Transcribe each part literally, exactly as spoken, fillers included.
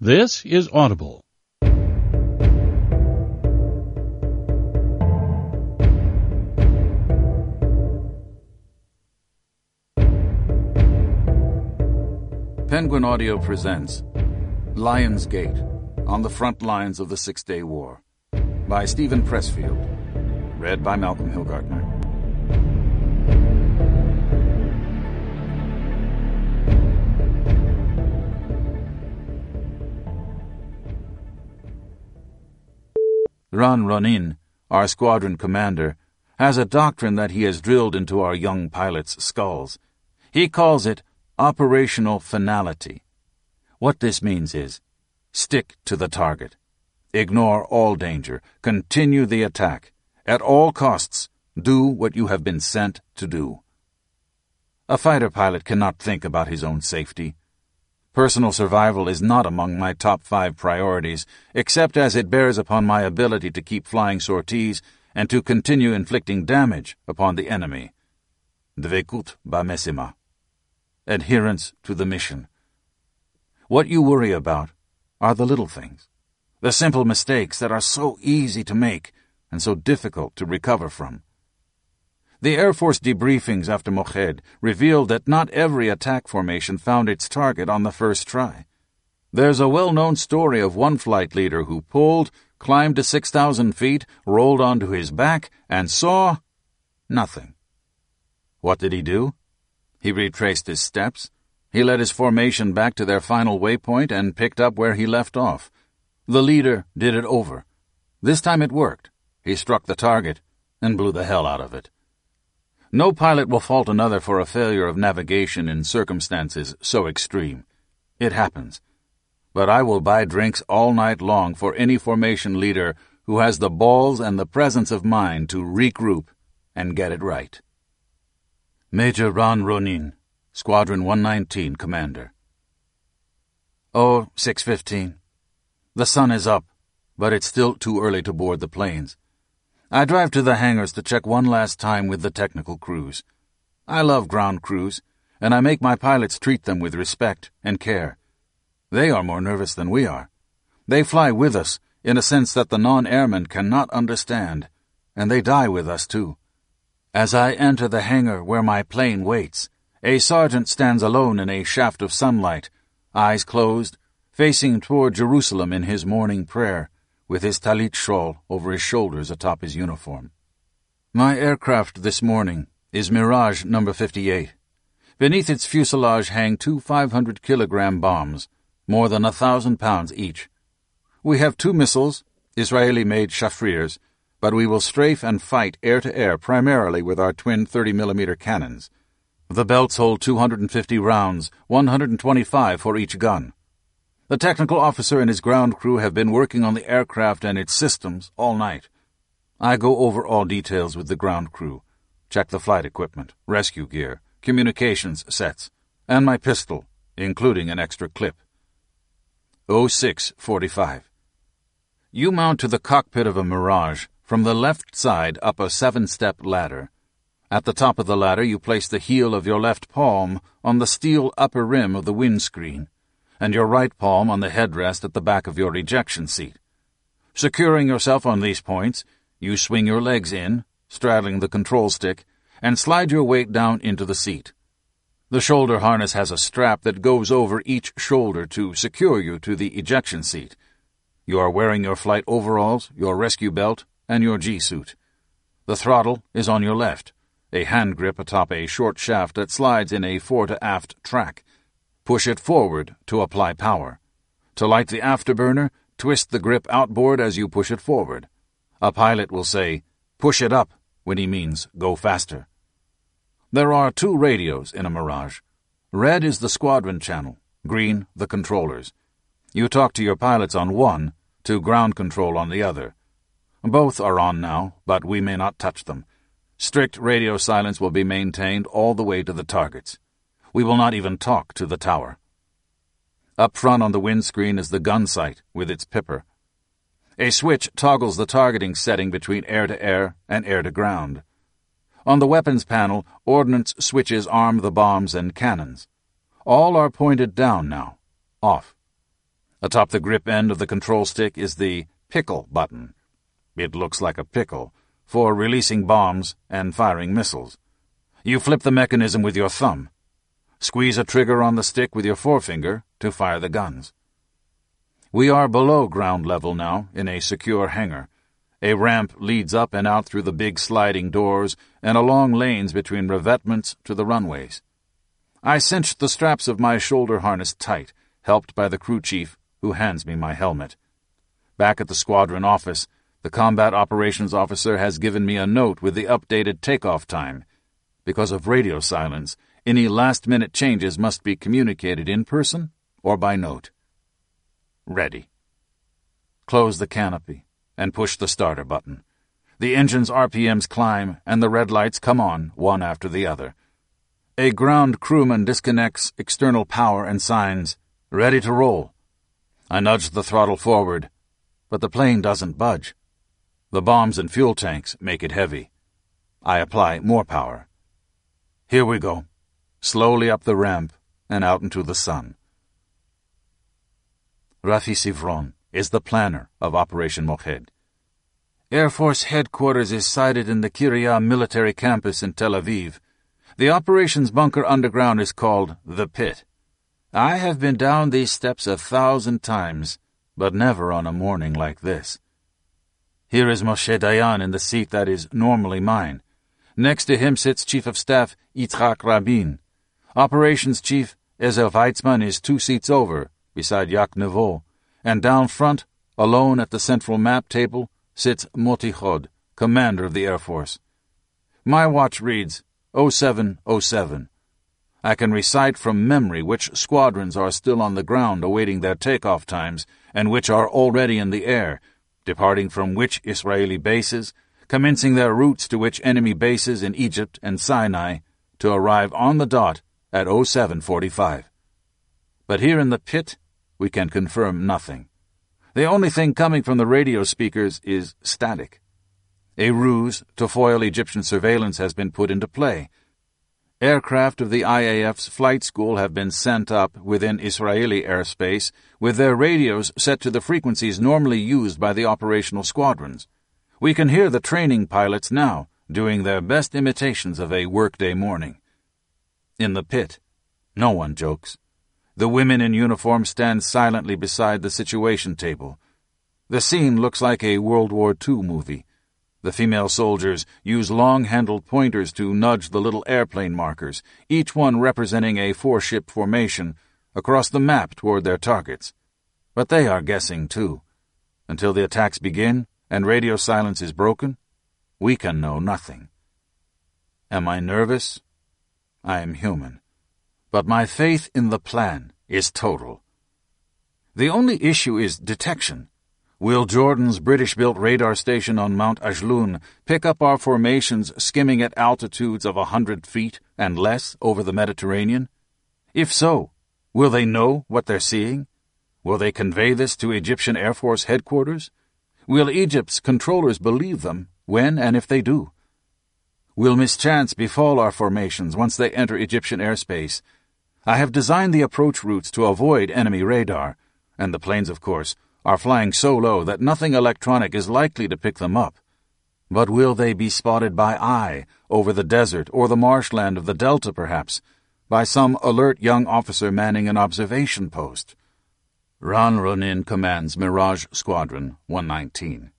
This is Audible. Penguin Audio presents Lion's Gate, on the Front Lines of the Six-Day War, by Stephen Pressfield, read by Malcolm Hilgartner. Ran Ronin, our squadron commander, has a doctrine that he has drilled into our young pilots' skulls. He calls it operational finality. What this means is, stick to the target. Ignore all danger. Continue the attack. At all costs, do what you have been sent to do. A fighter pilot cannot think about his own safety. Personal survival is not among my top five priorities, except as it bears upon my ability to keep flying sorties and to continue inflicting damage upon the enemy. Dvekut b'mesima. Adherence to the mission. What you worry about are the little things, the simple mistakes that are so easy to make and so difficult to recover from. The Air Force debriefings after Mohed revealed that not every attack formation found its target on the first try. There's a well-known story of one flight leader who pulled, climbed to six thousand feet, rolled onto his back, and saw nothing. What did he do? He retraced his steps. He led his formation back to their final waypoint and picked up where he left off. The leader did it over. This time it worked. He struck the target and blew the hell out of it. No pilot will fault another for a failure of navigation in circumstances so extreme. It happens. But I will buy drinks all night long for any formation leader who has the balls and the presence of mind to regroup and get it right. Major Ran Ronin, Squadron one nineteen, Commander. Oh, six fifteen. The sun is up, but it's still too early to board the planes. I drive to the hangars to check one last time with the technical crews. I love ground crews, and I make my pilots treat them with respect and care. They are more nervous than we are. They fly with us in a sense that the non-airmen cannot understand, and they die with us too. As I enter the hangar where my plane waits, a sergeant stands alone in a shaft of sunlight, eyes closed, facing toward Jerusalem in his morning prayer, with his talit shawl over his shoulders atop his uniform. My aircraft this morning is Mirage number fifty-eight. Beneath its fuselage hang two five hundred kilogram bombs, more than a thousand pounds each. We have two missiles, Israeli-made Shafrirs, but we will strafe and fight air-to-air primarily with our twin thirty millimeter cannons. The belts hold two hundred fifty rounds, one hundred twenty-five for each gun. The technical officer and his ground crew have been working on the aircraft and its systems all night. I go over all details with the ground crew, check the flight equipment, rescue gear, communications sets, and my pistol, including an extra clip. oh six forty-five. You mount to the cockpit of a Mirage from the left side up a seven-step ladder. At the top of the ladder you place the heel of your left palm on the steel upper rim of the windscreen, and your right palm on the headrest at the back of your ejection seat. Securing yourself on these points, you swing your legs in, straddling the control stick, and slide your weight down into the seat. The shoulder harness has a strap that goes over each shoulder to secure you to the ejection seat. You are wearing your flight overalls, your rescue belt, and your G-suit. The throttle is on your left, a hand grip atop a short shaft that slides in a fore-to-aft track. Push it forward to apply power. To light the afterburner, twist the grip outboard as you push it forward. A pilot will say, "Push it up," when he means go faster. There are two radios in a Mirage. Red is the squadron channel, green the controllers. You talk to your pilots on one, to ground control on the other. Both are on now, but we may not touch them. Strict radio silence will be maintained all the way to the targets. We will not even talk to the tower. Up front on the windscreen is the gun sight with its pipper. A switch toggles the targeting setting between air-to-air and air-to-ground. On the weapons panel, ordnance switches arm the bombs and cannons. All are pointed down now, off. Atop the grip end of the control stick is the pickle button. It looks like a pickle, for releasing bombs and firing missiles. You flip the mechanism with your thumb. Squeeze a trigger on the stick with your forefinger to fire the guns. We are below ground level now, in a secure hangar. A ramp leads up and out through the big sliding doors and along lanes between revetments to the runways. I cinch the straps of my shoulder harness tight, helped by the crew chief, who hands me my helmet. Back at the squadron office, the combat operations officer has given me a note with the updated takeoff time. Because of radio silence, any last-minute changes must be communicated in person or by note. Ready. Close the canopy and push the starter button. The engine's R P Ms climb and the red lights come on one after the other. A ground crewman disconnects external power and signs, "Ready to roll." I nudge the throttle forward, but the plane doesn't budge. The bombs and fuel tanks make it heavy. I apply more power. Here we go, slowly up the ramp and out into the sun. Rafi Sivron is the planner of Operation Mohed. Air Force Headquarters is sited in the Kiryat Military Campus in Tel Aviv. The operations bunker underground is called the Pit. I have been down these steps a thousand times, but never on a morning like this. Here is Moshe Dayan in the seat that is normally mine. Next to him sits Chief of Staff Yitzhak Rabin. Operations Chief Ezer Weitzman is two seats over, beside Yak Nevo, and down front, alone at the central map table, sits Moti Chod, commander of the Air Force. My watch reads oh seven oh seven. I can recite from memory which squadrons are still on the ground awaiting their takeoff times and which are already in the air, departing from which Israeli bases, commencing their routes to which enemy bases in Egypt and Sinai, to arrive on the dot at oh seven forty-five. But here in the Pit, we can confirm nothing. The only thing coming from the radio speakers is static. A ruse to foil Egyptian surveillance has been put into play. Aircraft of the I A F's flight school have been sent up within Israeli airspace with their radios set to the frequencies normally used by the operational squadrons. We can hear the training pilots now doing their best imitations of a workday morning. In the Pit, no one jokes. The women in uniform stand silently beside the situation table. The scene looks like a World War Two movie. The female soldiers use long-handled pointers to nudge the little airplane markers, each one representing a four-ship formation, across the map toward their targets. But they are guessing, too. Until the attacks begin and radio silence is broken, we can know nothing. Am I nervous? I am human. But my faith in the plan is total. The only issue is detection. Will Jordan's British-built radar station on Mount Ajloun pick up our formations skimming at altitudes of a hundred feet and less over the Mediterranean? If so, will they know what they're seeing? Will they convey this to Egyptian Air Force headquarters? Will Egypt's controllers believe them when and if they do? Will mischance befall our formations once they enter Egyptian airspace? I have designed the approach routes to avoid enemy radar, and the planes, of course, are flying so low that nothing electronic is likely to pick them up. But will they be spotted by eye over the desert or the marshland of the Delta, perhaps, by some alert young officer manning an observation post? Ran Ronin commands Mirage Squadron one nineteen.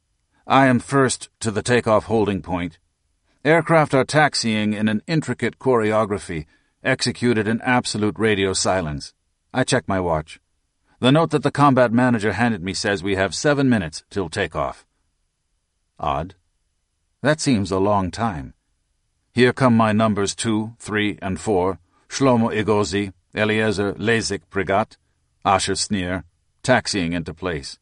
I am first to the takeoff holding point. Aircraft are taxiing in an intricate choreography, executed in absolute radio silence. I check my watch. The note that the combat manager handed me says we have seven minutes till takeoff. Odd. That seems a long time. Here come my numbers two, three, and four, Shlomo Egozi, Eliezer Lezik Prigat, Asher Sneer, taxiing into place.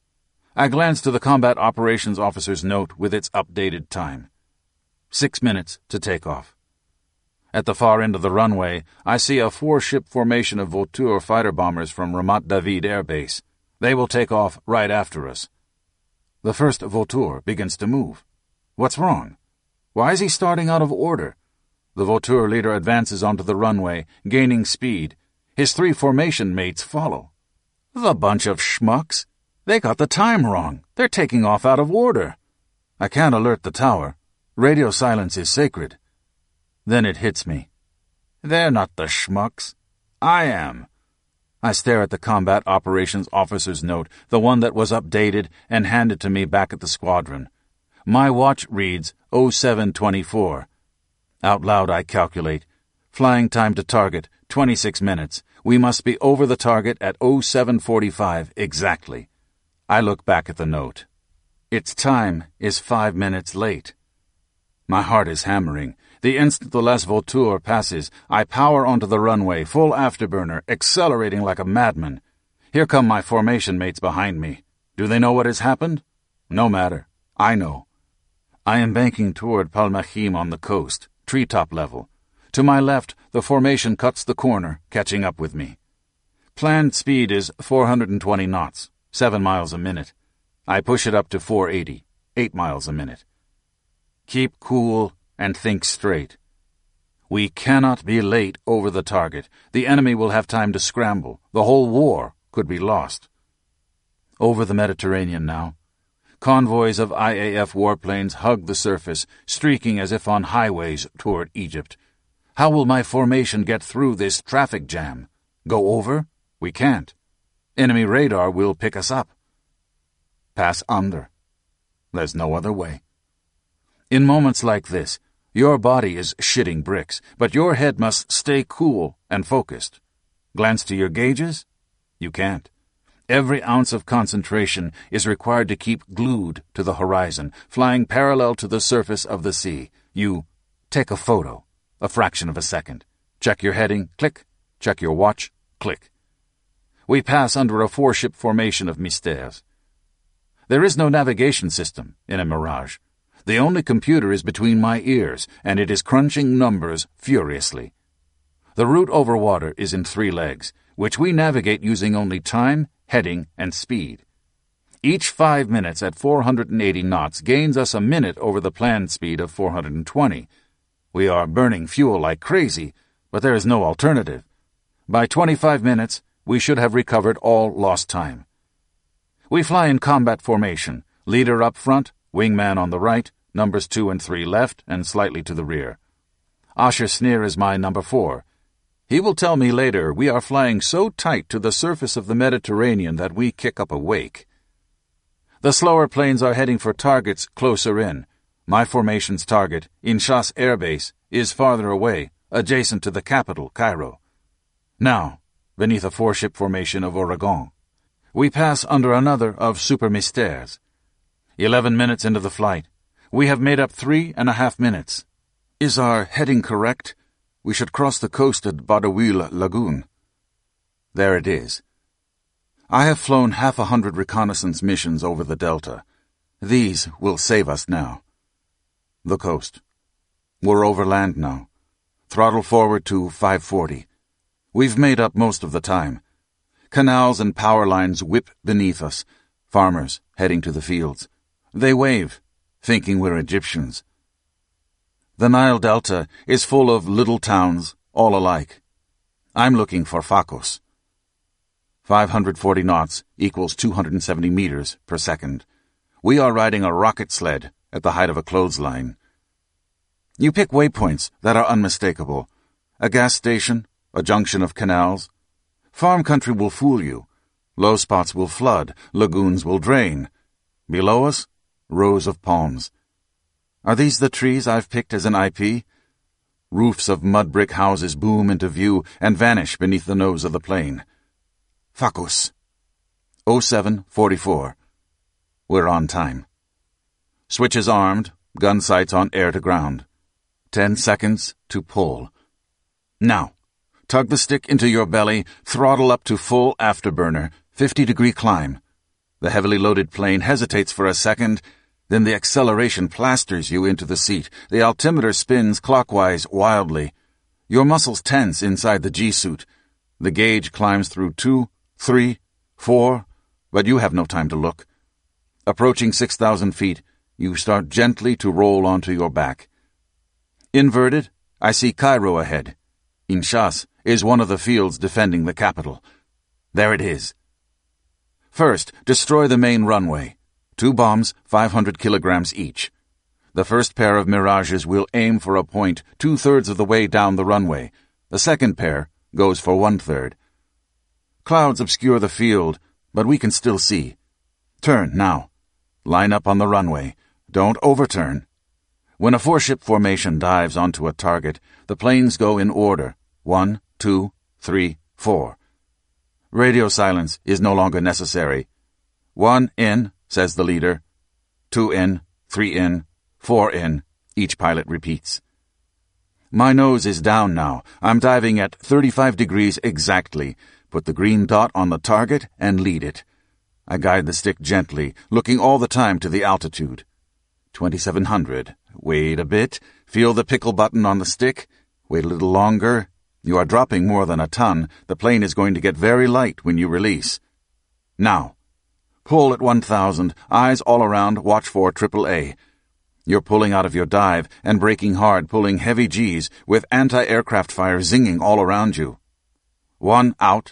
I glance to the combat operations officer's note with its updated time. Six minutes to take off. At the far end of the runway, I see a four-ship formation of Vautour fighter-bombers from Ramat David Air Base. They will take off right after us. The first Vautour begins to move. What's wrong? Why is he starting out of order? The Vautour leader advances onto the runway, gaining speed. His three formation mates follow. The bunch of schmucks. They got the time wrong. They're taking off out of order. I can't alert the tower. Radio silence is sacred. Then it hits me. They're not the schmucks. I am. I stare at the Combat Operations Officer's note, the one that was updated and handed to me back at the squadron. My watch reads oh seven twenty-four. Out loud I calculate. Flying time to target, twenty-six minutes. We must be over the target at oh seven forty-five exactly. I look back at the note. Its time is five minutes late. My heart is hammering. The instant the Les Vautours passes, I power onto the runway, full afterburner, accelerating like a madman. Here come my formation mates behind me. Do they know what has happened? No matter. I know. I am banking toward Palmachim on the coast, treetop level. To my left, the formation cuts the corner, catching up with me. Planned speed is four hundred twenty knots, seven miles a minute. I push it up to four eighty, eight miles a minute. Keep cool and think straight. We cannot be late over the target. The enemy will have time to scramble. The whole war could be lost. Over the Mediterranean now. Convoys of I A F warplanes hug the surface, streaking as if on highways toward Egypt. How will my formation get through this traffic jam? Go over? We can't. Enemy radar will pick us up. Pass under. There's no other way. In moments like this, your body is shitting bricks, but your head must stay cool and focused. Glance to your gauges? You can't. Every ounce of concentration is required to keep glued to the horizon, flying parallel to the surface of the sea. You take a photo, a fraction of a second. Check your heading, click. Check your watch, click. We pass under a four-ship formation of Mystères. There is no navigation system in a Mirage. The only computer is between my ears, and it is crunching numbers furiously. The route over water is in three legs, which we navigate using only time, heading, and speed. Each five minutes at four hundred eighty knots gains us a minute over the planned speed of four hundred twenty. We are burning fuel like crazy, but there is no alternative. By twenty-five minutes, we should have recovered all lost time. We fly in combat formation, leader up front, wingman on the right, numbers two and three left and slightly to the rear. Asher Sneer is my number four. He will tell me later we are flying so tight to the surface of the Mediterranean that we kick up a wake. The slower planes are heading for targets closer in. My formation's target, Inchas Air Base, is farther away, adjacent to the capital, Cairo. Now, beneath a four-ship formation of Oregon, we pass under another of Super Mystères. Eleven minutes into the flight. We have made up three and a half minutes. Is our heading correct? We should cross the coast at Badawil Lagoon. There it is. I have flown half a hundred reconnaissance missions over the Delta. These will save us now. The coast. We're over land now. Throttle forward to five forty. We've made up most of the time. Canals and power lines whip beneath us. Farmers heading to the fields. They wave, thinking we're Egyptians. The Nile Delta is full of little towns, all alike. I'm looking for Phakos. five hundred forty knots equals two hundred seventy meters per second. We are riding a rocket sled at the height of a clothesline. You pick waypoints that are unmistakable. A gas station, a junction of canals. Farm country will fool you. Low spots will flood, lagoons will drain. Below us, rows of palms. Are these the trees I've picked as an I P? Roofs of mud brick houses boom into view and vanish beneath the nose of the plane. Phakos. oh seven forty-four. We're on time. Switches armed, gun sights on air to ground. Ten seconds to pull. Now, tug the stick into your belly, throttle up to full afterburner, fifty-degree climb. The heavily loaded plane hesitates for a second, then the acceleration plasters you into the seat. The altimeter spins clockwise wildly. Your muscles tense inside the G-suit. The gauge climbs through two, three, four, but you have no time to look. Approaching six thousand feet, you start gently to roll onto your back. Inverted, I see Cairo ahead. Inchas is one of the fields defending the capital. There it is. First, destroy the main runway. Two bombs, five hundred kilograms each. The first pair of Mirages will aim for a point two-thirds of the way down the runway. The second pair goes for one-third. Clouds obscure the field, but we can still see. Turn, now. Line up on the runway. Don't overturn. When a four-ship formation dives onto a target, the planes go in order. One, two, three, four. Radio silence is no longer necessary. One in, says the leader. Two in, three in, four in, each pilot repeats. My nose is down now. I'm diving at thirty-five degrees exactly. Put the green dot on the target and lead it. I guide the stick gently, looking all the time to the altitude. twenty-seven hundred. Wait a bit. Feel the pickle button on the stick. Wait a little longer. You are dropping more than a ton. The plane is going to get very light when you release. Now. Pull at one thousand. Eyes all around. Watch for triple A. You're pulling out of your dive and braking hard, pulling heavy G's with anti-aircraft fire zinging all around you. One out.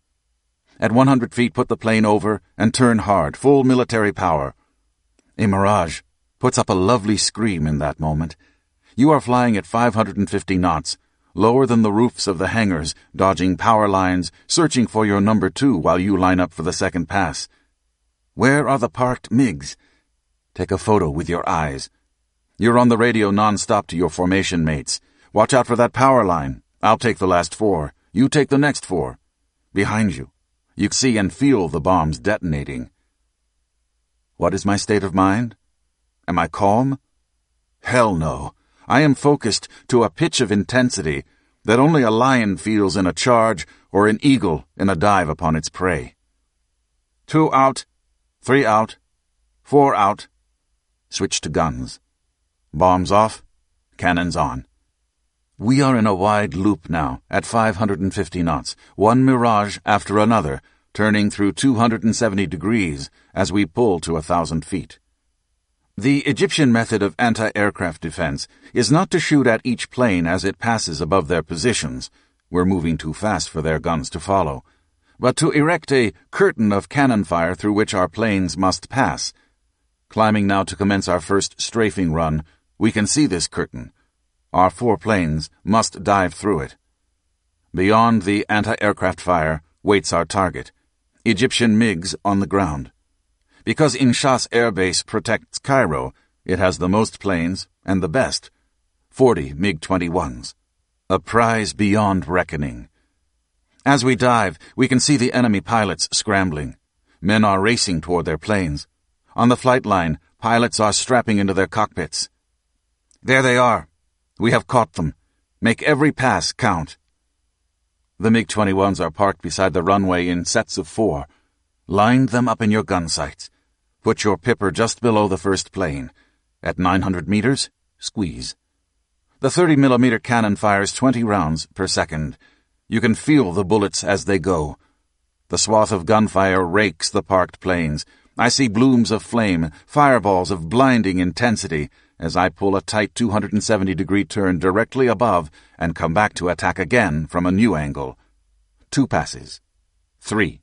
At one hundred feet, put the plane over and turn hard, full military power. A Mirage puts up a lovely scream in that moment. You are flying at five hundred fifty knots, lower than the roofs of the hangars, dodging power lines, searching for your number two while you line up for the second pass. Where are the parked MiGs? Take a photo with your eyes. You're on the radio non-stop to your formation mates. Watch out for that power line. I'll take the last four. You take the next four. Behind you, you see and feel the bombs detonating. What is my state of mind? Am I calm? Hell no. I am focused to a pitch of intensity that only a lion feels in a charge or an eagle in a dive upon its prey. Two out, three out, four out. Switch to guns. Bombs off, cannons on. We are in a wide loop now, at five hundred fifty knots, one Mirage after another, turning through two hundred seventy degrees as we pull to a thousand feet. The Egyptian method of anti-aircraft defense is not to shoot at each plane as it passes above their positions. We're moving too fast for their guns to follow. But to erect a curtain of cannon fire through which our planes must pass. Climbing now to commence our first strafing run, we can see this curtain. Our four planes must dive through it. Beyond the anti-aircraft fire waits our target, Egyptian MiGs on the ground. Because Inshas Air Base protects Cairo, it has the most planes and the best, forty MiG twenty-ones. A prize beyond reckoning. As we dive, we can see the enemy pilots scrambling. Men are racing toward their planes. On the flight line, pilots are strapping into their cockpits. There they are. We have caught them. Make every pass count. The MiG twenty-ones are parked beside the runway in sets of four. Line them up in your gun sights. Put your pipper just below the first plane. At nine hundred meters, squeeze. The thirty millimeter cannon fires twenty rounds per second. You can feel the bullets as they go. The swath of gunfire rakes the parked planes. I see blooms of flame, fireballs of blinding intensity, as I pull a tight two hundred seventy degree turn directly above and come back to attack again from a new angle. Two passes. Three.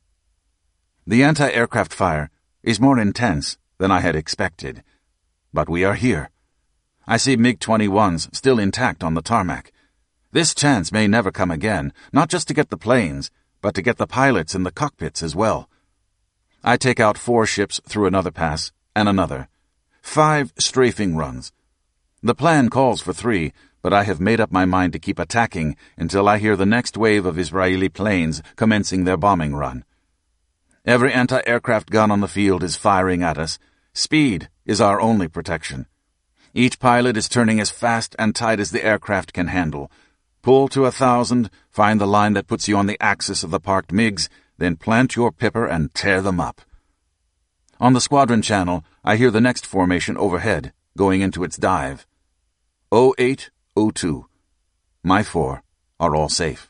The anti-aircraft fire is more intense than I had expected. But we are here. I see MiG twenty-ones still intact on the tarmac. This chance may never come again, not just to get the planes, but to get the pilots in the cockpits as well. I take out four ships through another pass, and another. Five strafing runs. The plan calls for three, but I have made up my mind to keep attacking until I hear the next wave of Israeli planes commencing their bombing run. Every anti-aircraft gun on the field is firing at us. Speed is our only protection. Each pilot is turning as fast and tight as the aircraft can handle. Pull to a thousand, find the line that puts you on the axis of the parked MiGs, then plant your pipper and tear them up. On the squadron channel, I hear the next formation overhead, going into its dive. oh eight, oh two. My four are all safe.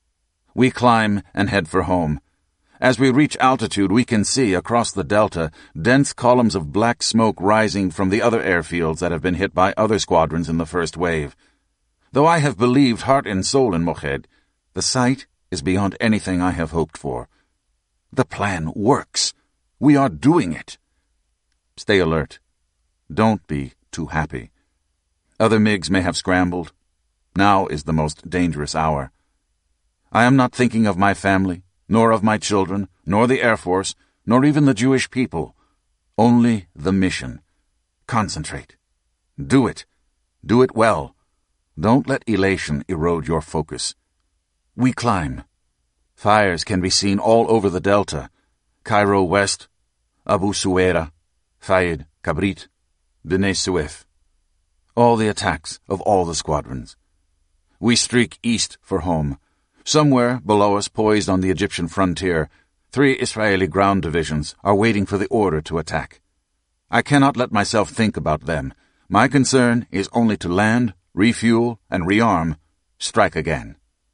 We climb and head for home. As we reach altitude, we can see, across the delta, dense columns of black smoke rising from the other airfields that have been hit by other squadrons in the first wave. Though I have believed heart and soul in Mokhed, the sight is beyond anything I have hoped for. The plan works. We are doing it. Stay alert. Don't be too happy. Other MiGs may have scrambled. Now is the most dangerous hour. I am not thinking of my family, nor of my children, nor the Air Force, nor even the Jewish people. Only the mission. Concentrate. Do it. Do it well. Don't let elation erode your focus. We climb. Fires can be seen all over the Delta. Cairo West, Abu Suwaira, Fayed, Kabrit, Bnei Suef. All the attacks of all the squadrons. We streak east for home. Somewhere below us, poised on the Egyptian frontier, three Israeli ground divisions are waiting for the order to attack. I cannot let myself think about them. My concern is only to land, refuel, and rearm, strike again.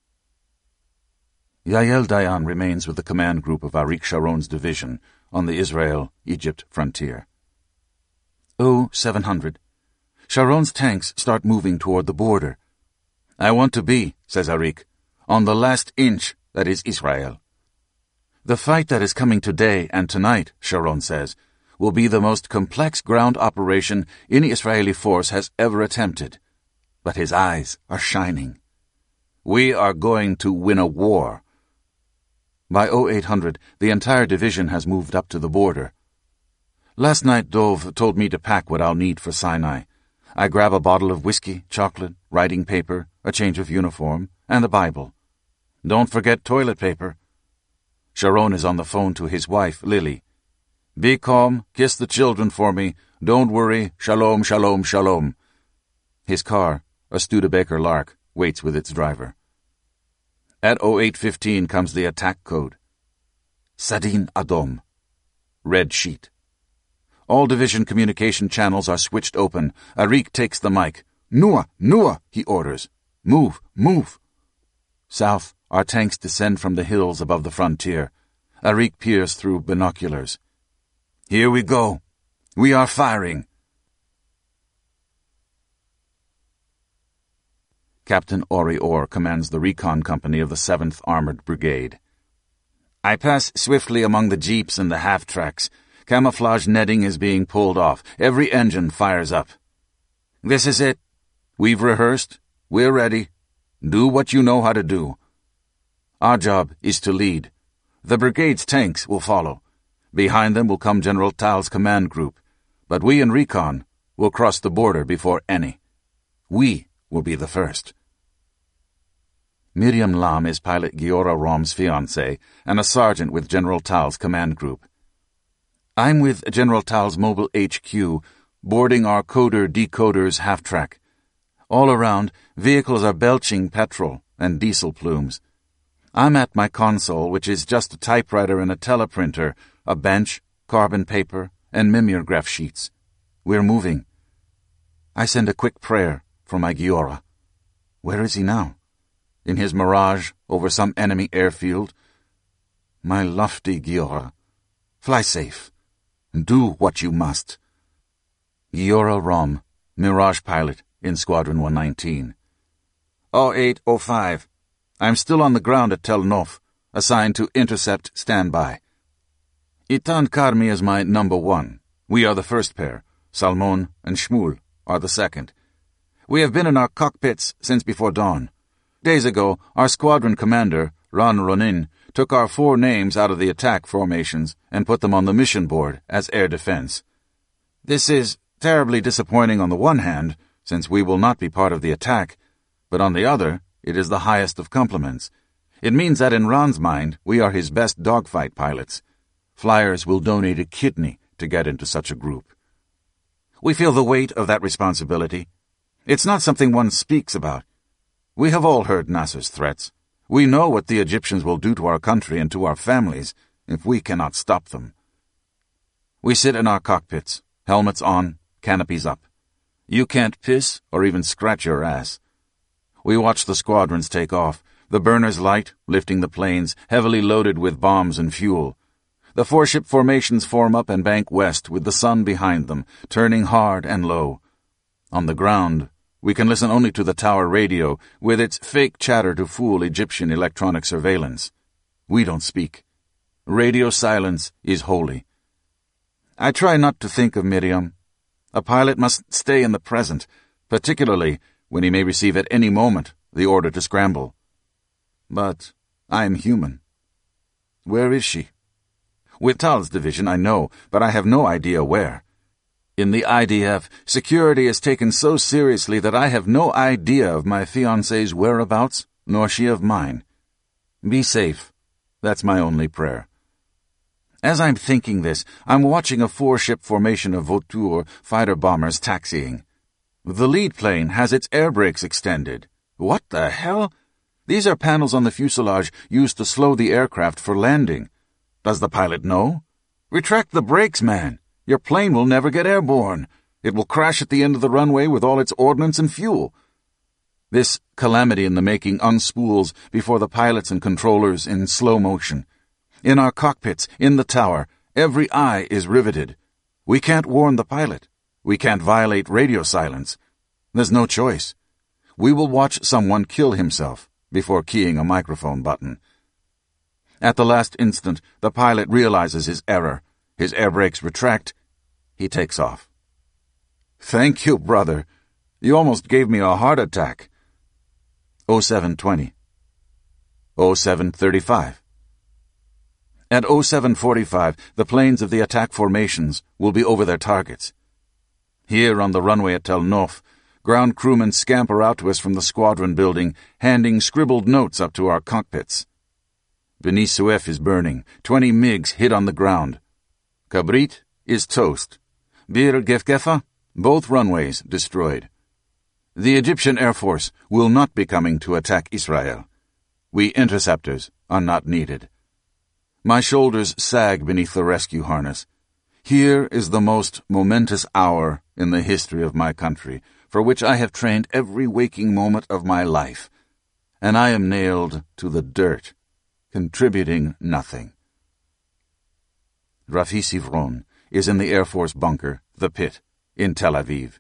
Yael Dayan remains with the command group of Arik Sharon's division on the Israel-Egypt frontier. O seven hundred. Sharon's tanks start moving toward the border. I want to be, says Arik, on the last inch that is Israel. The fight that is coming today and tonight, Sharon says, will be the most complex ground operation any Israeli force has ever attempted. But his eyes are shining. We are going to win a war. By oh eight hundred, the entire division has moved up to the border. Last night, Dov told me to pack what I'll need for Sinai. I grab a bottle of whiskey, chocolate, writing paper, a change of uniform, and a Bible. Don't forget toilet paper. Sharon is on the phone to his wife, Lily. Be calm, kiss the children for me, don't worry, shalom, shalom, shalom. His car, a Studebaker Lark, waits with its driver. At oh eight fifteen comes the attack code. Sadin Adom. Red sheet. All division communication channels are switched open. Arik takes the mic. Nua, Nua, he orders. Move, move. South, our tanks descend from the hills above the frontier. Arik peers through binoculars. Here we go. We are firing. Captain Ori Orr commands the recon company of the seventh Armored Brigade. I pass swiftly among the jeeps and the half-tracks. Camouflage netting is being pulled off. Every engine fires up. This is it. We've rehearsed. We're ready. Do what you know how to do. Our job is to lead. The brigade's tanks will follow. Behind them will come General Tal's command group. But we in recon will cross the border before any. We will be the first. Miriam Lam is pilot Giora Rom's fiancée and a sergeant with General Tal's command group. I'm with General Tal's mobile H Q, boarding our coder-decoder's half-track. All around, vehicles are belching petrol and diesel plumes. I'm at my console, which is just a typewriter and a teleprinter, a bench, carbon paper, and mimeograph sheets. We're moving. I send a quick prayer for my Giora. Where is he now? In his Mirage, over some enemy airfield? My lofty Giora, fly safe. Do what you must. Giora Rom, Mirage pilot in Squadron one nineteen. oh eight oh five. I'm still on the ground at Tel Nof, assigned to intercept standby. Itan Karmi is my number one. We are the first pair. Salmon and Shmuel are the second. We have been in our cockpits since before dawn. Days ago, our squadron commander, Ran Ronin, took our four names out of the attack formations and put them on the mission board as air defense. This is terribly disappointing on the one hand, since we will not be part of the attack, but on the other, it is the highest of compliments. It means that in Ran's mind, we are his best dogfight pilots. Flyers will donate a kidney to get into such a group. We feel the weight of that responsibility. It's not something one speaks about. We have all heard Nasser's threats. We know what the Egyptians will do to our country and to our families if we cannot stop them. We sit in our cockpits, helmets on, canopies up. You can't piss or even scratch your ass. We watch the squadrons take off, the burners light, lifting the planes, heavily loaded with bombs and fuel. The four-ship formations form up and bank west with the sun behind them, turning hard and low. On the ground, we can listen only to the tower radio, with its fake chatter to fool Egyptian electronic surveillance. We don't speak. Radio silence is holy. I try not to think of Miriam. A pilot must stay in the present, particularly when he may receive at any moment the order to scramble. But I am human. Where is she? With Tal's division, I know, but I have no idea where. In the I D F, security is taken so seriously that I have no idea of my fiancée's whereabouts, nor she of mine. Be safe. That's my only prayer. As I'm thinking this, I'm watching a four-ship formation of Vautour fighter-bombers taxiing. The lead plane has its air brakes extended. What the hell? These are panels on the fuselage used to slow the aircraft for landing. Does the pilot know? Retract the brakes, man. Your plane will never get airborne. It will crash at the end of the runway with all its ordnance and fuel. This calamity in the making unspools before the pilots and controllers in slow motion. In our cockpits, in the tower, every eye is riveted. We can't warn the pilot. We can't violate radio silence. There's no choice. We will watch someone kill himself before keying a microphone button. At the last instant, the pilot realizes his error. His air brakes retract. He takes off. Thank you, brother. You almost gave me a heart attack. oh seven twenty. oh seven thirty-five. At oh seven forty-five, the planes of the attack formations will be over their targets. Here on the runway at Tel Nof, ground crewmen scamper out to us from the squadron building, handing scribbled notes up to our cockpits. Beni Suef is burning. Twenty MiGs hit on the ground. Kabrit is toast. Bir Gefgefa, both runways destroyed. The Egyptian Air Force will not be coming to attack Israel. We interceptors are not needed. My shoulders sag beneath the rescue harness. Here is the most momentous hour in the history of my country, for which I have trained every waking moment of my life, and I am nailed to the dirt, contributing nothing. Rafi Sivron is in the Air Force bunker, the pit, in Tel Aviv.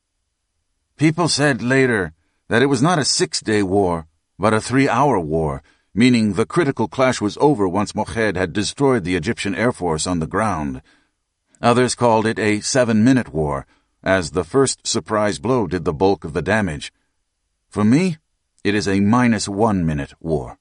People said later that it was not a six-day war, but a three-hour war, meaning the critical clash was over once Mohed had destroyed the Egyptian Air Force on the ground. Others called it a seven-minute war, as the first surprise blow did the bulk of the damage. For me, it is a minus one-minute war.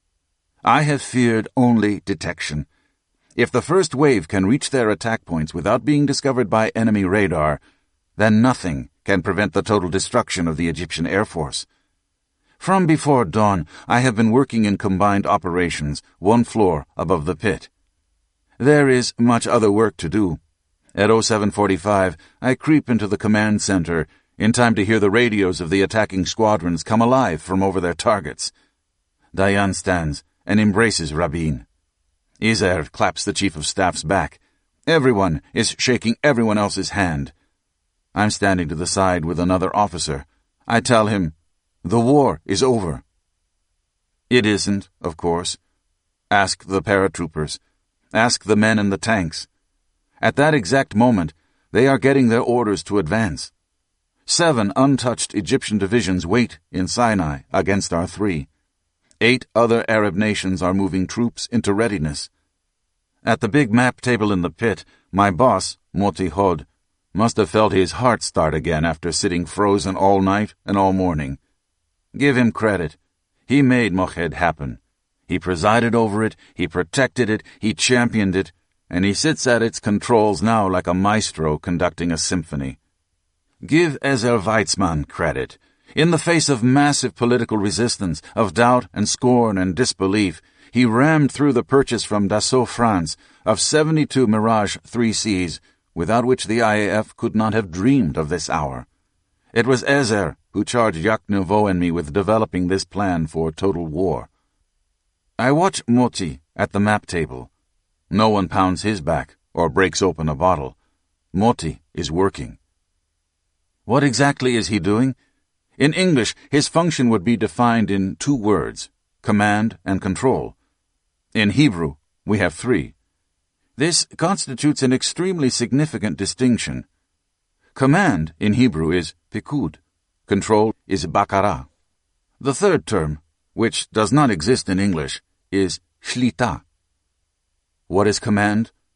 I have feared only detection. If the first wave can reach their attack points without being discovered by enemy radar, then nothing can prevent the total destruction of the Egyptian Air Force. From before dawn, I have been working in combined operations, one floor above the pit. There is much other work to do. At oh seven forty-five, I creep into the command center, in time to hear the radios of the attacking squadrons come alive from over their targets. Dayan stands and embraces Rabin. Izer claps the chief of staff's back. Everyone is shaking everyone else's hand. I'm standing to the side with another officer. I tell him, the war is over. It isn't, of course. Ask the paratroopers. Ask the men in the tanks. At that exact moment, they are getting their orders to advance. Seven untouched Egyptian divisions wait in Sinai against our three. Eight other Arab nations are moving troops into readiness. At the big map table in the pit, my boss, Moti Hod, must have felt his heart start again after sitting frozen all night and all morning. Give him credit. He made Mohed happen. He presided over it, he protected it, he championed it, and he sits at its controls now like a maestro conducting a symphony. Give Ezer Weizmann credit. In the face of massive political resistance, of doubt and scorn and disbelief, he rammed through the purchase from Dassault France of seventy-two Mirage three Cs, without which the I A F could not have dreamed of this hour. It was Ezer who charged Jacques Nouveau and me with developing this plan for total war. I watch Moti at the map table. No one pounds his back or breaks open a bottle. Moti is working. What exactly is he doing? In English, his function would be defined in two words, command and control. In Hebrew, we have three. This constitutes an extremely significant distinction. Command in Hebrew is pikud. Control is bakara. The third term, which does not exist in English, is shlita. What is command?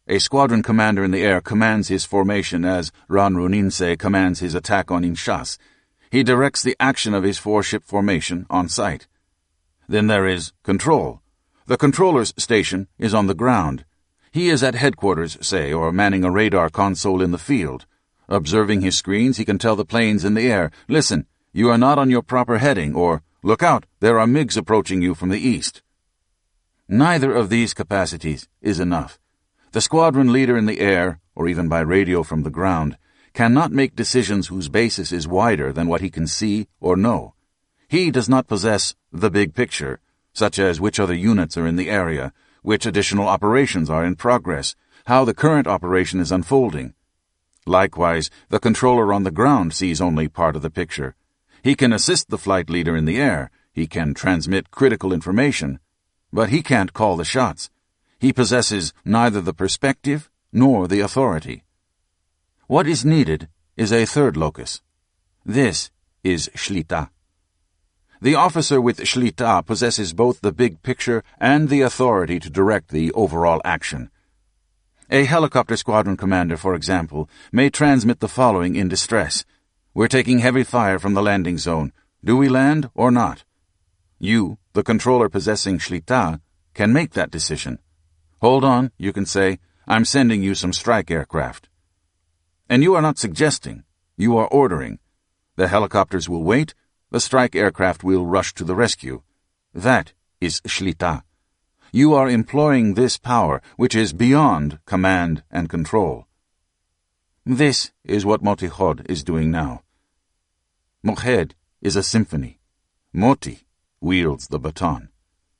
A squadron commander in the air commands his formation as Ran Runinse commands his attack on Inchas. He directs the action of his four-ship formation on site. Then there is control. The controller's station is on the ground. He is at headquarters, say, or manning a radar console in the field. Observing his screens, he can tell the planes in the air, "Listen, you are not on your proper heading," or "Look out, there are MiGs approaching you from the east." Neither of these capacities is enough. The squadron leader in the air, or even by radio from the ground, cannot make decisions whose basis is wider than what he can see or know. He does not possess the big picture, such as which other units are in the area, which additional operations are in progress, how the current operation is unfolding. Likewise, the controller on the ground sees only part of the picture. He can assist the flight leader in the air, he can transmit critical information, but he can't call the shots. He possesses neither the perspective nor the authority. What is needed is a third locus. This is Shlita. The officer with Shlita possesses both the big picture and the authority to direct the overall action. A helicopter squadron commander, for example, may transmit the following in distress. "We're taking heavy fire from the landing zone. Do we land or not?" You, the controller possessing Shlita, can make that decision. "Hold on," you can say, "I'm sending you some strike aircraft." And you are not suggesting, you are ordering. The helicopters will wait, the strike aircraft will rush to the rescue. That is Shlita. You are employing this power, which is beyond command and control. This is what Moti Chod is doing now. Mokhed is a symphony. Moti wields the baton.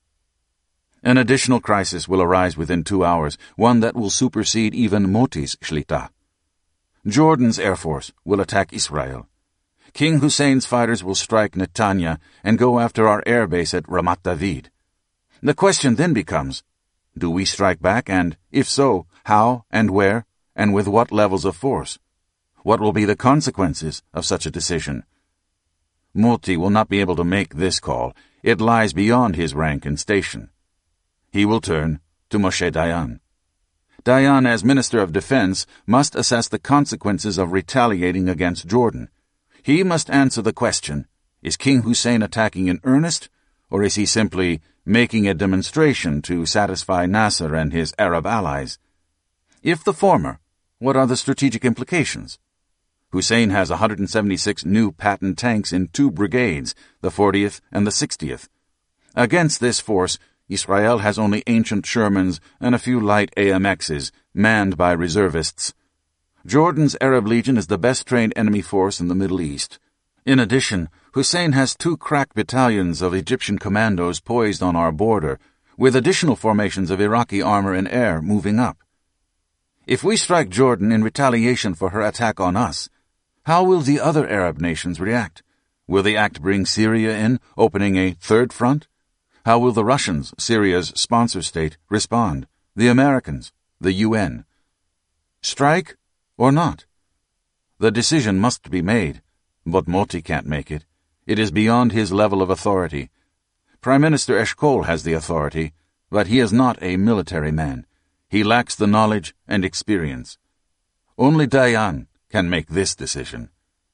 An additional crisis will arise within two hours, one that will supersede even Moti's Shlita. Jordan's Air Force will attack Israel. King Hussein's fighters will strike Netanya and go after our air base at Ramat David. The question then becomes, do we strike back, and, if so, how and where, and with what levels of force? What will be the consequences of such a decision? Moti will not be able to make this call. It lies beyond his rank and station. He will turn to Moshe Dayan. Dayan, as Minister of Defense, must assess the consequences of retaliating against Jordan. He must answer the question, is King Hussein attacking in earnest, or is he simply making a demonstration to satisfy Nasser and his Arab allies? If the former, what are the strategic implications? Hussein has one hundred seventy-six new Patton tanks in two brigades, the fortieth and the sixtieth. Against this force, Israel has only ancient Shermans and a few light A M Xs, manned by reservists. Jordan's Arab Legion is the best-trained enemy force in the Middle East. In addition, Hussein has two crack battalions of Egyptian commandos poised on our border, with additional formations of Iraqi armor and air moving up. If we strike Jordan in retaliation for her attack on us, how will the other Arab nations react? Will the act bring Syria in, opening a third front? How will the Russians, Syria's sponsor state, respond? The Americans, the U N? Strike or not? The decision must be made, but Moti can't make it. It is beyond his level of authority. Prime Minister Eshkol has the authority, but he is not a military man. He lacks the knowledge and experience. Only Dayan can make this decision.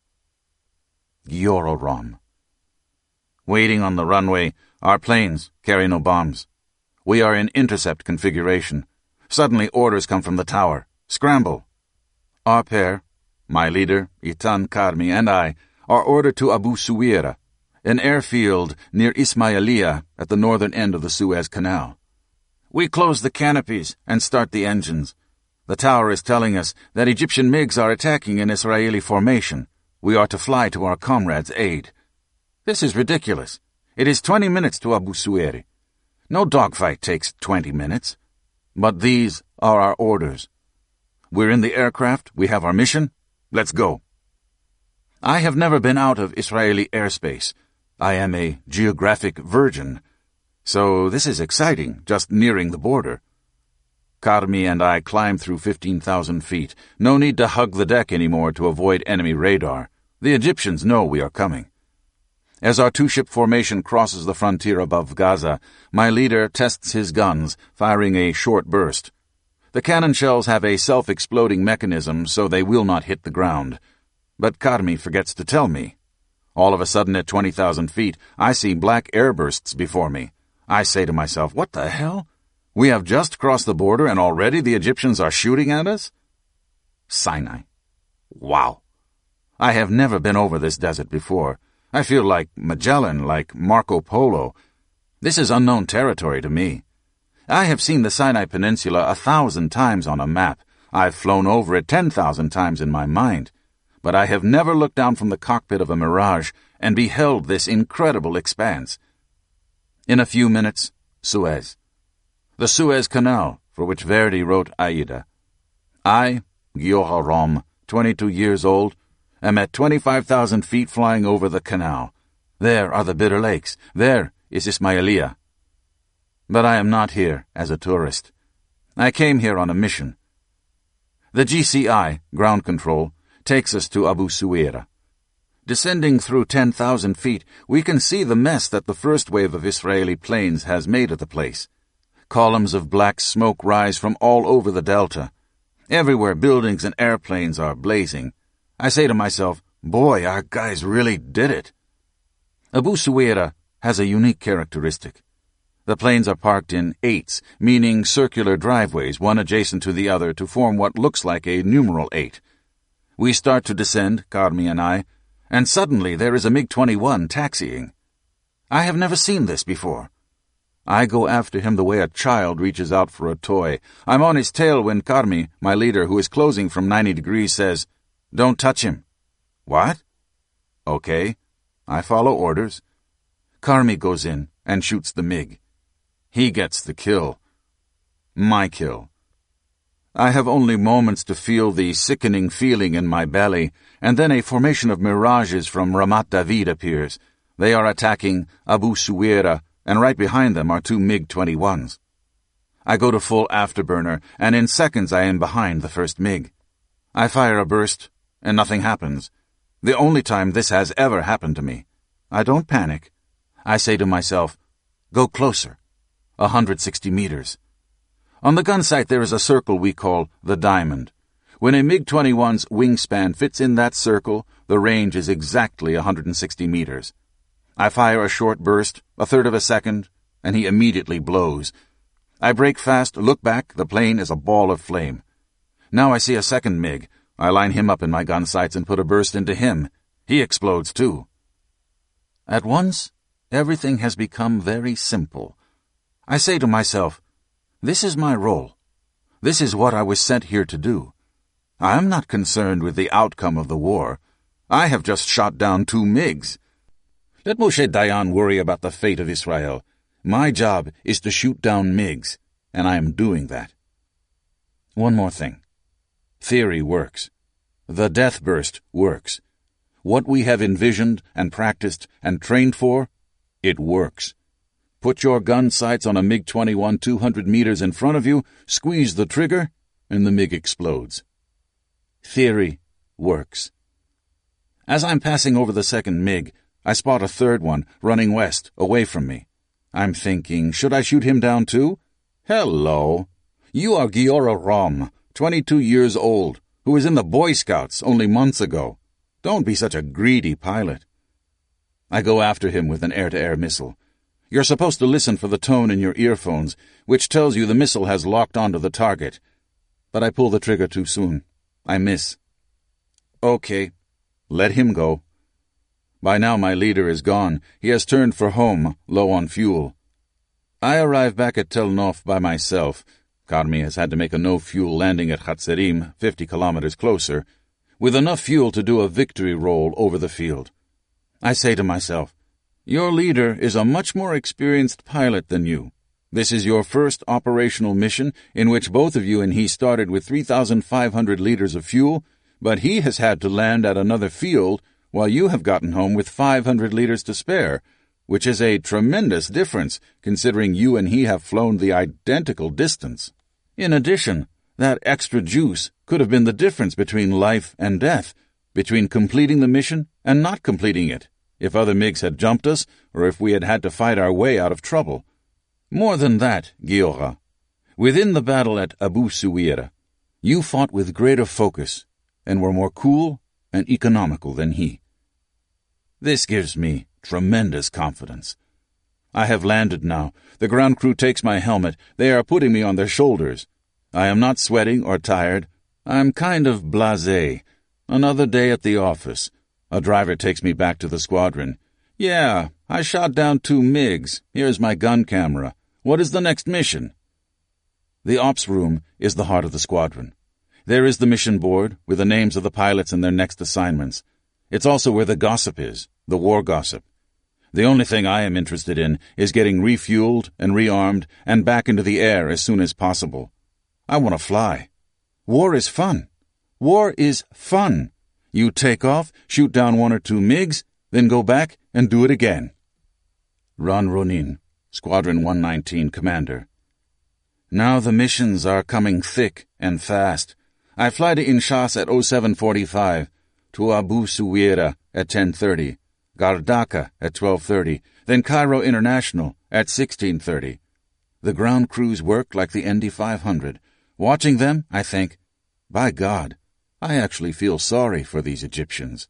Giororam. Waiting on the runway, our planes carry no bombs. We are in intercept configuration. Suddenly orders come from the tower. Scramble. Our pair, my leader, Itan Karmi, and I, are ordered to Abu Suwira, an airfield near Ismailia at the northern end of the Suez Canal. We close the canopies and start the engines. The tower is telling us that Egyptian MiGs are attacking an Israeli formation. We are to fly to our comrades' aid. This is ridiculous. It is twenty minutes to Abu Suwiri. No dogfight takes twenty minutes. But these are our orders. We're in the aircraft, we have our mission, let's go. I have never been out of Israeli airspace. I am a geographic virgin. So this is exciting, just nearing the border. Karmi and I climb through fifteen thousand feet. No need to hug the deck anymore to avoid enemy radar. The Egyptians know we are coming. As our two-ship formation crosses the frontier above Gaza, my leader tests his guns, firing a short burst. The cannon shells have a self-exploding mechanism so they will not hit the ground. But Carmi forgets to tell me. All of a sudden at twenty thousand feet, I see black airbursts before me. I say to myself, what the hell? We have just crossed the border and already the Egyptians are shooting at us? Sinai. Wow. I have never been over this desert before. I feel like Magellan, like Marco Polo. This is unknown territory to me. I have seen the Sinai Peninsula a thousand times on a map. I've flown over it ten thousand times in my mind. But I have never looked down from the cockpit of a Mirage and beheld this incredible expanse. In a few minutes, Suez. The Suez Canal, for which Verdi wrote Aida. I, Giora Rom, twenty-two years old, am at twenty-five thousand feet flying over the canal. There are the Bitter Lakes. There is Ismailia. But I am not here as a tourist. I came here on a mission. The G C I, ground control, takes us to Abu Suwaira. Descending through ten thousand feet, we can see the mess that the first wave of Israeli planes has made of the place. Columns of black smoke rise from all over the delta. Everywhere buildings and airplanes are blazing. I say to myself, boy, our guys really did it. Abu Suwaira has a unique characteristic. The planes are parked in eights, meaning circular driveways, one adjacent to the other, to form what looks like a numeral eight. We start to descend, Carmi and I, and suddenly there is a MiG twenty-one taxiing. I have never seen this before. I go after him the way a child reaches out for a toy. I'm on his tail when Carmi, my leader, who is closing from ninety degrees, says, "Don't touch him." What? Okay. I follow orders. Carmi goes in and shoots the MiG. He gets the kill. My kill. I have only moments to feel the sickening feeling in my belly, and then a formation of mirages from Ramat David appears. They are attacking Abu Suwaira, and right behind them are two MiG twenty-ones. I go to full afterburner, and in seconds I am behind the first MiG. I fire a burst, and nothing happens. The only time this has ever happened to me. I don't panic. I say to myself, go closer. one hundred sixty meters. On the gun sight there is a circle we call the diamond. When a MiG twenty-one's wingspan fits in that circle, the range is exactly one hundred sixty meters. I fire a short burst, a third of a second, and he immediately blows. I brake fast, look back, the plane is a ball of flame. Now I see a second MiG. I line him up in my gun sights and put a burst into him. He explodes too. At once, everything has become very simple. I say to myself, this is my role. This is what I was sent here to do. I am not concerned with the outcome of the war. I have just shot down two MiGs. Let Moshe Dayan worry about the fate of Israel. My job is to shoot down MiGs, and I am doing that. One more thing. Theory works. The death burst works. What we have envisioned and practiced and trained for, it works. Put your gun sights on a MiG twenty-one two hundred meters in front of you, squeeze the trigger, and the MiG explodes. Theory works. As I'm passing over the second MiG, I spot a third one running west, away from me. I'm thinking, should I shoot him down too? Hello. You are Giora Rom, twenty-two years old, who was in the Boy Scouts only months ago. Don't be such a greedy pilot. I go after him with an air-to-air missile. You're supposed to listen for the tone in your earphones, which tells you the missile has locked onto the target. But I pull the trigger too soon. I miss. Okay, let him go. By now my leader is gone. He has turned for home, low on fuel. I arrive back at Tel Nof by myself. Carmi has had to make a no-fuel landing at Hatzerim, fifty kilometers closer, with enough fuel to do a victory roll over the field. I say to myself, your leader is a much more experienced pilot than you. This is your first operational mission in which both of you and he started with three thousand five hundred liters of fuel, but he has had to land at another field while you have gotten home with five hundred liters to spare, which is a tremendous difference considering you and he have flown the identical distance. In addition, that extra juice could have been the difference between life and death, between completing the mission and not completing it, if other MiGs had jumped us or if we had had to fight our way out of trouble. More than that, Giora, Within the battle at Abu Suwira, you fought with greater focus and were more cool and economical than he. This gives me tremendous confidence. I have landed now. The ground crew takes my helmet. They are putting me on their shoulders. I am not sweating or tired. I'm kind of blasé. Another day at the office. A driver takes me back to the squadron. Yeah, I shot down two MiGs. Here's my gun camera. What is the next mission? The ops room is the heart of the squadron. There is the mission board with the names of the pilots and their next assignments. It's also where the gossip is, the war gossip. The only thing I am interested in is getting refueled and rearmed and back into the air as soon as possible. I want to fly. War is fun. War is fun. You take off, shoot down one or two MiGs, then go back and do it again. Ron Ronin, Squadron one nineteen Commander. Now the missions are coming thick and fast. I fly to Inshas at oh seven forty-five, to Abu Suwira at ten thirty, Gardaka at twelve thirty, then Cairo International at sixteen thirty. The ground crews work like the Indy five hundred. Watching them, I think, by God, I actually feel sorry for these Egyptians.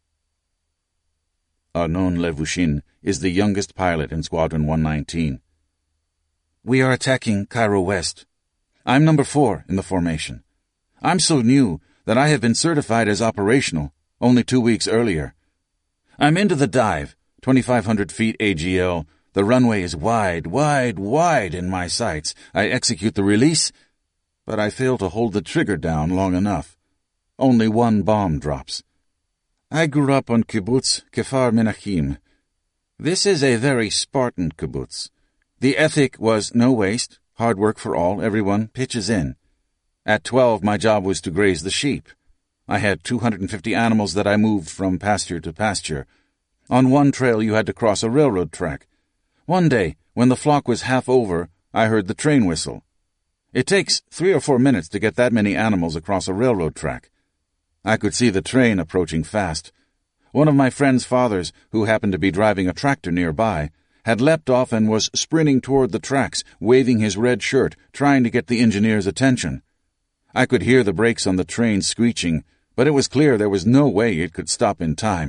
Arnon Levushin is the youngest pilot in Squadron one nineteen. We are attacking Cairo West. I'm number four in the formation. I'm so new that I have been certified as operational only two weeks earlier. I'm into the dive, twenty-five hundred feet A G L. The runway is wide, wide, wide in my sights. I execute the release, but I fail to hold the trigger down long enough. Only one bomb drops. I grew up on kibbutz Kefar Menachim. This is a very Spartan kibbutz. The ethic was no waste, hard work for all, everyone pitches in. At twelve, my job was to graze the sheep. I had two hundred fifty animals that I moved from pasture to pasture. On one trail you had to cross a railroad track. One day, when the flock was half over, I heard the train whistle. It takes three or four minutes to get that many animals across a railroad track. I could see the train approaching fast. One of my friend's fathers, who happened to be driving a tractor nearby, had leapt off and was sprinting toward the tracks, waving his red shirt, trying to get the engineer's attention. I could hear the brakes on the train screeching, but it was clear there was no way it could stop in time.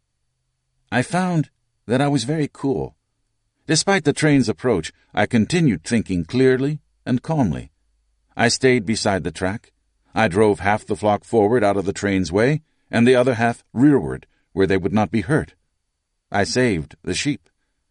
I found that I was very cool. Despite the train's approach, I continued thinking clearly and calmly. I stayed beside the track. I drove half the flock forward out of the train's way, and the other half rearward, where they would not be hurt. I saved the sheep.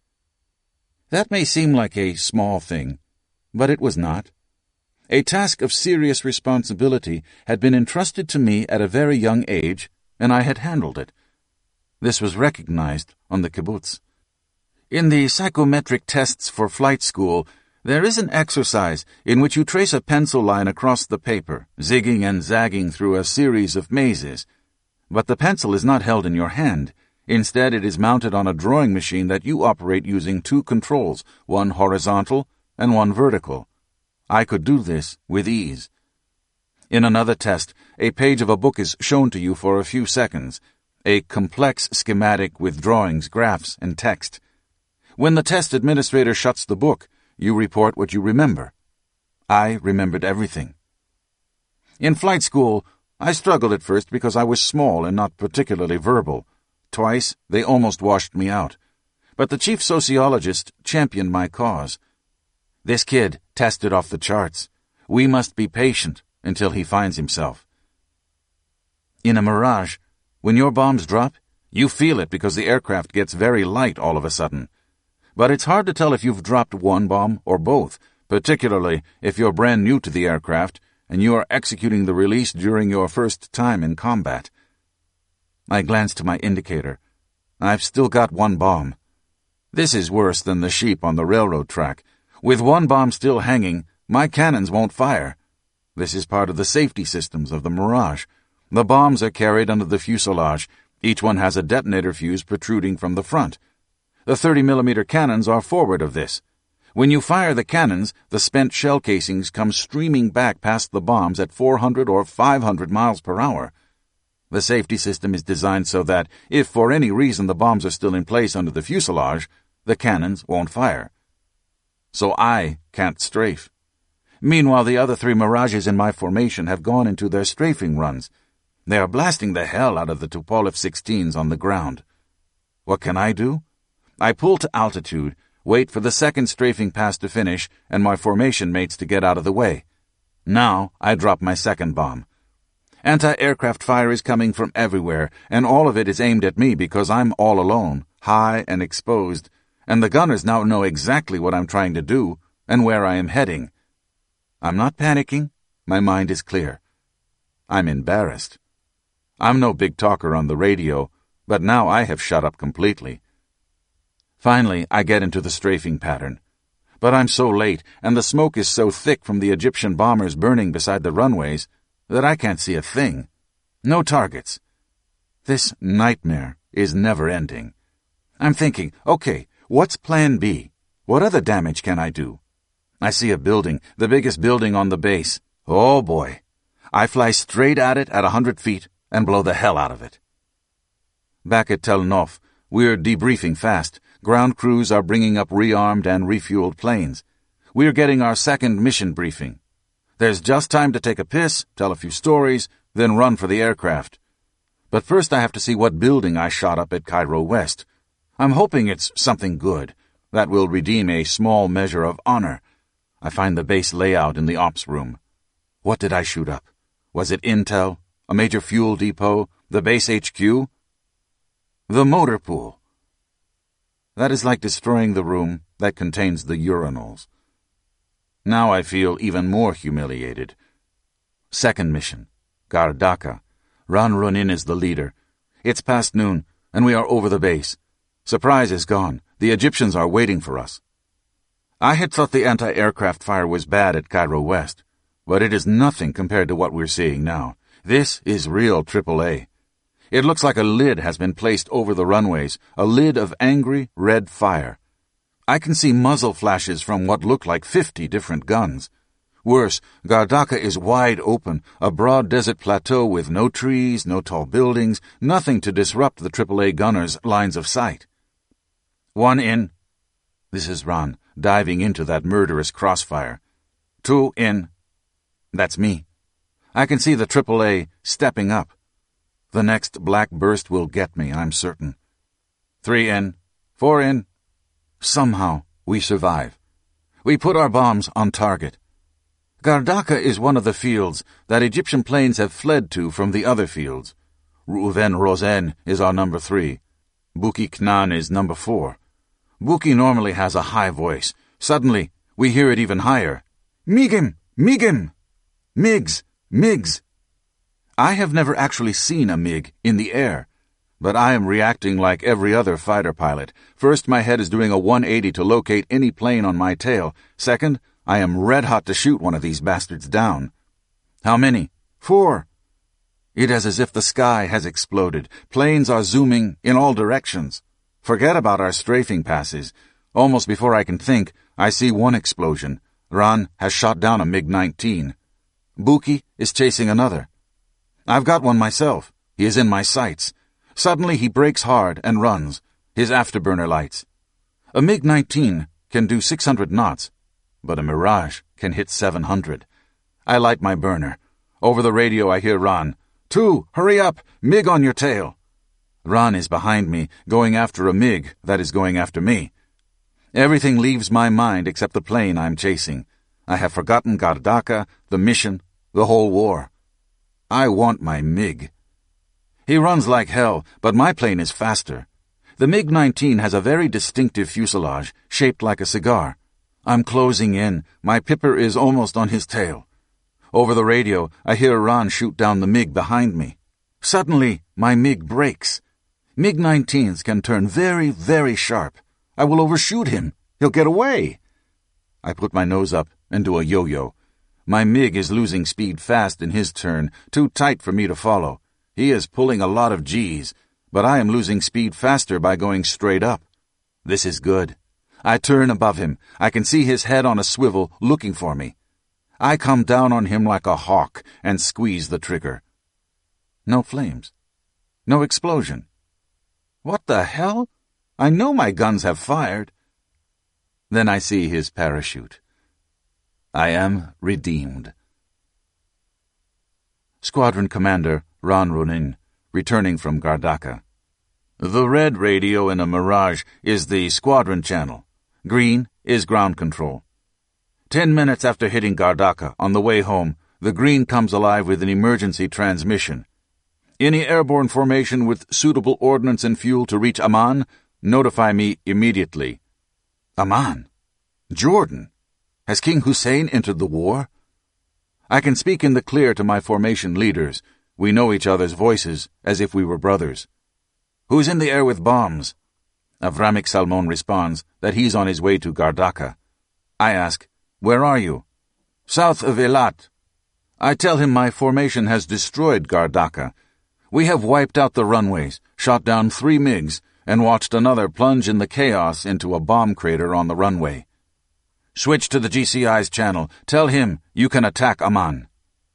That may seem like a small thing, but it was not. A task of serious responsibility had been entrusted to me at a very young age, and I had handled it. This was recognized on the kibbutz. In the psychometric tests for flight school, there is an exercise in which you trace a pencil line across the paper, zigging and zagging through a series of mazes. But the pencil is not held in your hand. Instead, it is mounted on a drawing machine that you operate using two controls, one horizontal and one vertical. I could do this with ease. In another test, a page of a book is shown to you for a few seconds, a complex schematic with drawings, graphs, and text. When the test administrator shuts the book, you report what you remember. I remembered everything. In flight school, I struggled at first because I was small and not particularly verbal. Twice, they almost washed me out. But the chief sociologist championed my cause. This kid tested off the charts. We must be patient until he finds himself. In a mirage, when your bombs drop, you feel it because the aircraft gets very light all of a sudden. But it's hard to tell if you've dropped one bomb or both, particularly if you're brand new to the aircraft and you are executing the release during your first time in combat. I glanced to my indicator. I've still got one bomb. This is worse than the sheep on the railroad track. With one bomb still hanging, my cannons won't fire. This is part of the safety systems of the Mirage. The bombs are carried under the fuselage. Each one has a detonator fuse protruding from the front. The thirty millimeter cannons are forward of this. When you fire the cannons, the spent shell casings come streaming back past the bombs at four hundred or five hundred miles per hour. The safety system is designed so that, if for any reason the bombs are still in place under the fuselage, the cannons won't fire. So I can't strafe. Meanwhile, the other three Mirages in my formation have gone into their strafing runs. They are blasting the hell out of the Tupolev sixteens on the ground. What can I do? I pull to altitude, wait for the second strafing pass to finish, and my formation mates to get out of the way. Now I drop my second bomb. Anti-aircraft fire is coming from everywhere, and all of it is aimed at me because I'm all alone, high and exposed, and the gunners now know exactly what I'm trying to do and where I am heading. I'm not panicking. My mind is clear. I'm embarrassed. I'm no big talker on the radio, but now I have shut up completely. Finally, I get into the strafing pattern. But I'm so late, and the smoke is so thick from the Egyptian bombers burning beside the runways, that I can't see a thing. No targets. This nightmare is never ending. I'm thinking, okay, what's plan B? What other damage can I do? I see a building, the biggest building on the base. Oh boy. I fly straight at it at a hundred feet and blow the hell out of it. Back at Tel Nof, we're debriefing fast. Ground crews are bringing up rearmed and refueled planes. We're getting our second mission briefing. There's just time to take a piss, tell a few stories, then run for the aircraft. But first I have to see what building I shot up at Cairo West. I'm hoping it's something good. That will redeem a small measure of honor. I find the base layout in the ops room. What did I shoot up? Was it intel? A major fuel depot? The base H Q? The motor pool. That is like destroying the room that contains the urinals. Now I feel even more humiliated. Second mission. Gardaka. Ran Ronin is the leader. It's past noon, and we are over the base. Surprise is gone. The Egyptians are waiting for us. I had thought the anti-aircraft fire was bad at Cairo West, but it is nothing compared to what we're seeing now. This is real triple A. It looks like a lid has been placed over the runways, a lid of angry, red fire. I can see muzzle flashes from what look like fifty different guns. Worse, Gardaka is wide open, a broad desert plateau with no trees, no tall buildings, nothing to disrupt the triple A gunners' lines of sight. One in. This is Ran, diving into that murderous crossfire. Two in. That's me. I can see the triple A stepping up. The next black burst will get me, I'm certain. Three in. Four in. Somehow, we survive. We put our bombs on target. Gardaka is one of the fields that Egyptian planes have fled to from the other fields. Reuven Rosen is our number three. Buki Knan is number four. Buki normally has a high voice. Suddenly, we hear it even higher. Migim! Migim! Migs! Migs! I have never actually seen a MiG in the air, but I am reacting like every other fighter pilot. First, my head is doing a one eighty to locate any plane on my tail. Second, I am red hot to shoot one of these bastards down. How many? Four. It is as if the sky has exploded. Planes are zooming in all directions. Forget about our strafing passes. Almost before I can think, I see one explosion. Ran has shot down a MiG nineteen. Buki is chasing another. I've got one myself. He is in my sights. Suddenly he brakes hard and runs, his afterburner lights. A MiG nineteen can do six hundred knots, but a Mirage can hit seven hundred. I light my burner. Over the radio I hear Ran. Two, hurry up! MiG on your tail! Ran is behind me, going after a MiG that is going after me. Everything leaves my mind except the plane I'm chasing. I have forgotten Gardaka, the mission, the whole war. I want my MiG. He runs like hell, but my plane is faster. The MiG nineteen has a very distinctive fuselage, shaped like a cigar. I'm closing in. My pipper is almost on his tail. Over the radio, I hear Ran shoot down the MiG behind me. Suddenly, my MiG breaks. MiG nineteens can turn very, very sharp. I will overshoot him. He'll get away. I put my nose up and do a yo-yo. My MiG is losing speed fast in his turn, too tight for me to follow. He is pulling a lot of G's, but I am losing speed faster by going straight up. This is good. I turn above him. I can see his head on a swivel, looking for me. I come down on him like a hawk and squeeze the trigger. No flames. No explosion. What the hell? I know my guns have fired. Then I see his parachute. I am redeemed. Squadron Commander Ran Ronin, returning from Gardaka. The red radio in a Mirage is the squadron channel. Green is ground control. Ten minutes after hitting Gardaka, on the way home, the green comes alive with an emergency transmission. Any airborne formation with suitable ordnance and fuel to reach Amman, notify me immediately. Amman? Jordan? Has King Hussein entered the war? I can speak in the clear to my formation leaders. We know each other's voices, as if we were brothers. Who's in the air with bombs? Avramik Salmon responds that he's on his way to Gardaka. I ask, where are you? South of Eilat. I tell him my formation has destroyed Gardaka. We have wiped out the runways, shot down three MiGs, and watched another plunge in the chaos into a bomb crater on the runway. Switch to the G C I's channel. Tell him you can attack Amman.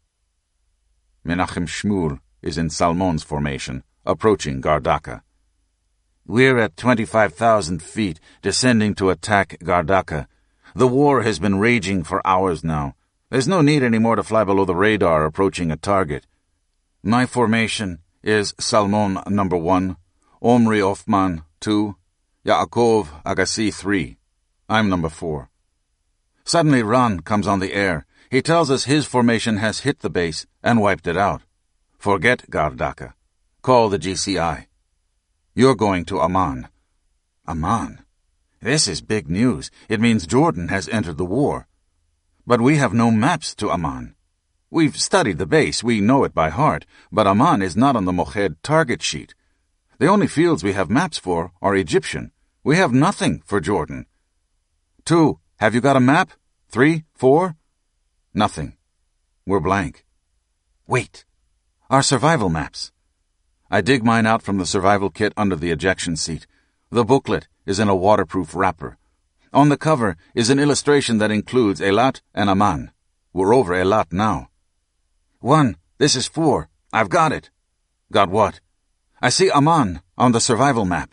Menachem Shmuel is in Salmon's formation, approaching Gardaka. We're at twenty-five thousand feet, descending to attack Gardaka. The war has been raging for hours now. There's no need anymore to fly below the radar approaching a target. My formation is Salmon number one, Omri Ofman two, Yaakov Agassi three. I'm number four. Suddenly Ran comes on the air. He tells us his formation has hit the base and wiped it out. Forget Gardaka. Call the G C I. You're going to Amman. Amman? This is big news. It means Jordan has entered the war. But we have no maps to Amman. We've studied the base, we know it by heart, but Amman is not on the Mohed target sheet. The only fields we have maps for are Egyptian. We have nothing for Jordan. Two, have you got a map? Three, four? Nothing. We're blank. Wait. Our survival maps. I dig mine out from the survival kit under the ejection seat. The booklet is in a waterproof wrapper. On the cover is an illustration that includes Eilat and Amman. We're over Eilat now. One, this is four. I've got it. Got what? I see Amman on the survival map.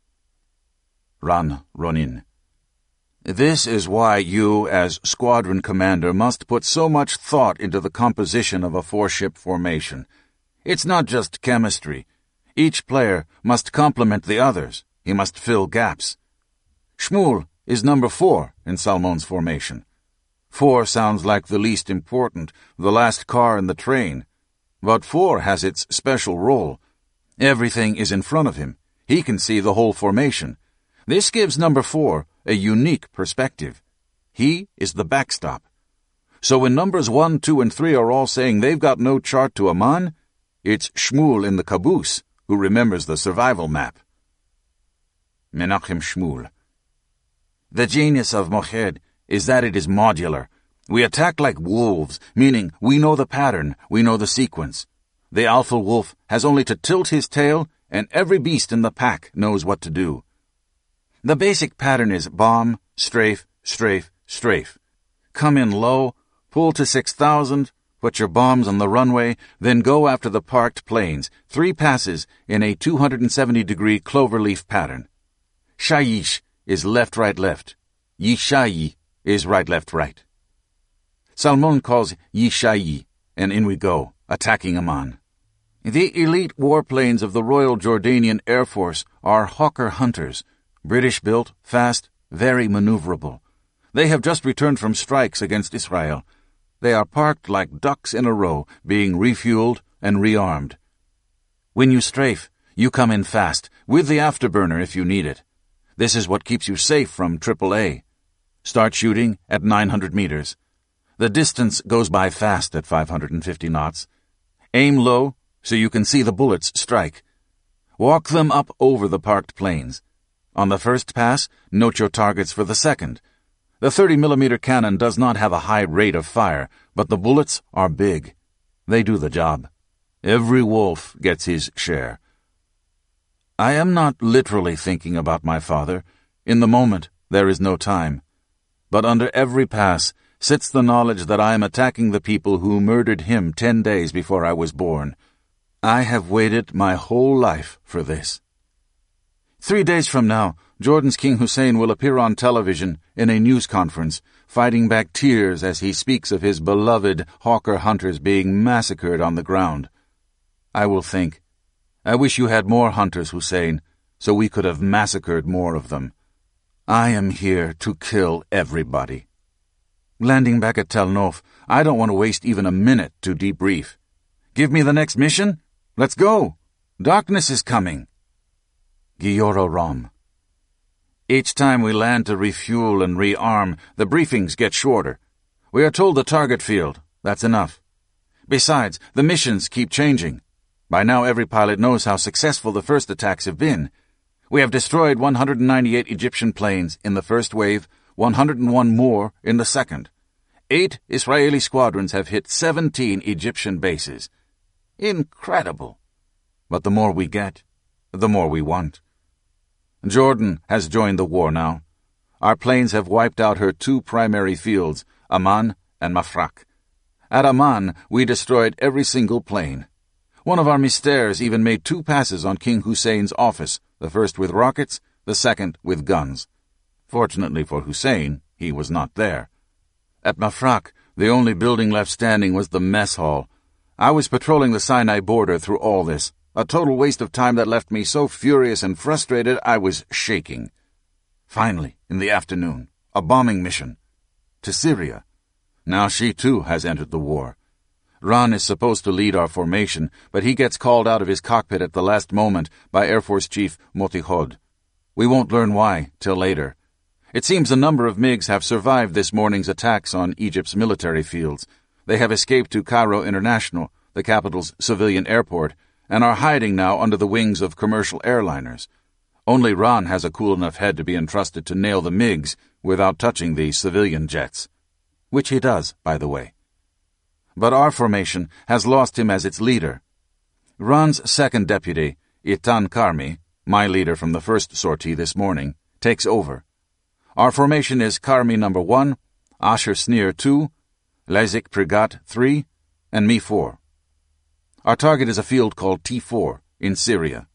Ran Ronin. This is why you, as squadron commander, must put so much thought into the composition of a four-ship formation. It's not just chemistry. Each player must complement the others. He must fill gaps. Shmuel is number four in Salmon's formation. Four sounds like the least important, the last car in the train. But four has its special role. Everything is in front of him. He can see the whole formation. This gives number four a unique perspective. He is the backstop. So when numbers one, two, and three are all saying they've got no chart to Amman, it's Shmuel in the caboose who remembers the survival map. Menachem Shmuel. The genius of Mohed is that it is modular. We attack like wolves, meaning we know the pattern, we know the sequence. The alpha wolf has only to tilt his tail, and every beast in the pack knows what to do. The basic pattern is bomb, strafe, strafe, strafe. Come in low, pull to six thousand, put your bombs on the runway, then go after the parked planes, three passes in a two hundred seventy degree cloverleaf pattern. Shayish is left-right-left. Yishayi is right-left-right. Salmon calls Yishayi, and in we go, attacking Amman. The elite warplanes of the Royal Jordanian Air Force are Hawker Hunters, British-built, fast, very maneuverable. They have just returned from strikes against Israel. They are parked like ducks in a row, being refueled and rearmed. When you strafe, you come in fast, with the afterburner if you need it. This is what keeps you safe from triple A. Start shooting at nine hundred meters. The distance goes by fast at five hundred fifty knots. Aim low so you can see the bullets strike. Walk them up over the parked planes. On the first pass, note your targets for the second. The thirty millimeter cannon does not have a high rate of fire, but the bullets are big. They do the job. Every wolf gets his share. I am not literally thinking about my father. In the moment, there is no time. But under every pass sits the knowledge that I am attacking the people who murdered him ten days before I was born. I have waited my whole life for this. Three days from now, Jordan's King Hussein will appear on television in a news conference, fighting back tears as he speaks of his beloved hawker hunters being massacred on the ground. I will think, I wish you had more hunters, Hussein, so we could have massacred more of them. I am here to kill everybody. Landing back at Tel Nof, I don't want to waste even a minute to debrief. Give me the next mission? Let's go. Darkness is coming. Giora Rom. Each time we land to refuel and rearm, the briefings get shorter. We are told the target field. That's enough. Besides, the missions keep changing. By now every pilot knows how successful the first attacks have been. We have destroyed one hundred ninety-eight Egyptian planes in the first wave, one hundred one more in the second. Eight Israeli squadrons have hit seventeen Egyptian bases. Incredible. But the more we get, the more we want. Jordan has joined the war now. Our planes have wiped out her two primary fields, Amman and Mafraq. At Amman, we destroyed every single plane. One of our Mystères even made two passes on King Hussein's office, the first with rockets, the second with guns. Fortunately for Hussein, he was not there. At Mafraq, the only building left standing was the mess hall. I was patrolling the Sinai border through all this, a total waste of time that left me so furious and frustrated I was shaking. Finally, in the afternoon, a bombing mission. To Syria. Now she too has entered the war. Ran is supposed to lead our formation, but he gets called out of his cockpit at the last moment by Air Force Chief Motihod. We won't learn why till later. It seems a number of MiGs have survived this morning's attacks on Egypt's military fields. They have escaped to Cairo International, the capital's civilian airport, and are hiding now under the wings of commercial airliners. Only Ran has a cool enough head to be entrusted to nail the MiGs without touching the civilian jets. Which he does, by the way. But our formation has lost him as its leader. Ran's second deputy, Itan Karmi, my leader from the first sortie this morning, takes over. Our formation is Karmi number one, Asher Sneer two, Lezik Prigat three, and me four. Our target is a field called T four in Syria.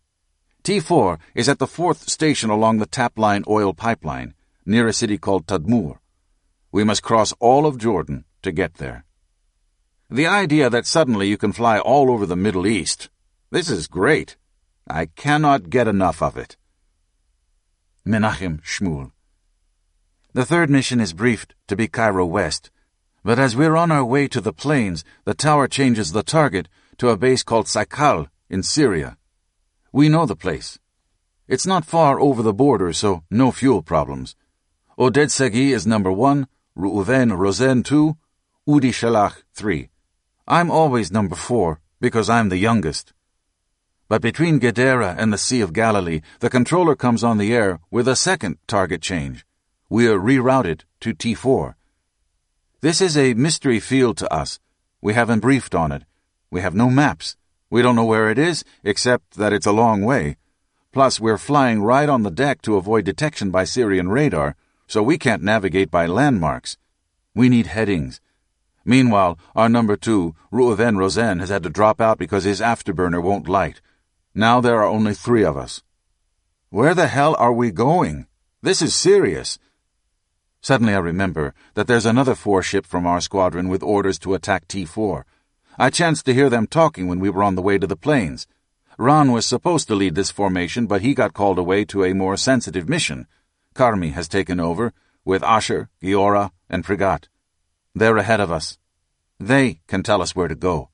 T four is at the fourth station along the Tapline oil pipeline, near a city called Tadmur. We must cross all of Jordan to get there. The idea that suddenly you can fly all over the Middle East, this is great. I cannot get enough of it. Menachem Shmuel. The third mission is briefed to be Cairo West, but as we're on our way to the plains, the tower changes the target to a base called Saikal in Syria. We know the place. It's not far over the border, so no fuel problems. Oded Segi is number one, Reuven Rosen two, Udi Shalach three. I'm always number four, because I'm the youngest. But between Gedera and the Sea of Galilee, the controller comes on the air with a second target change. We are rerouted to T four. This is a mystery field to us. We haven't briefed on it. We have no maps. We don't know where it is, except that it's a long way. Plus, we're flying right on the deck to avoid detection by Syrian radar, so we can't navigate by landmarks. We need headings. Meanwhile, our number two, Reuven Rosen, has had to drop out because his afterburner won't light. Now there are only three of us. Where the hell are we going? This is serious. Suddenly I remember that there's another four ship from our squadron with orders to attack T four. I chanced to hear them talking when we were on the way to the plains. Ran was supposed to lead this formation, but he got called away to a more sensitive mission. Karmi has taken over, with Asher, Giora, and Prigat. They're ahead of us. They can tell us where to go.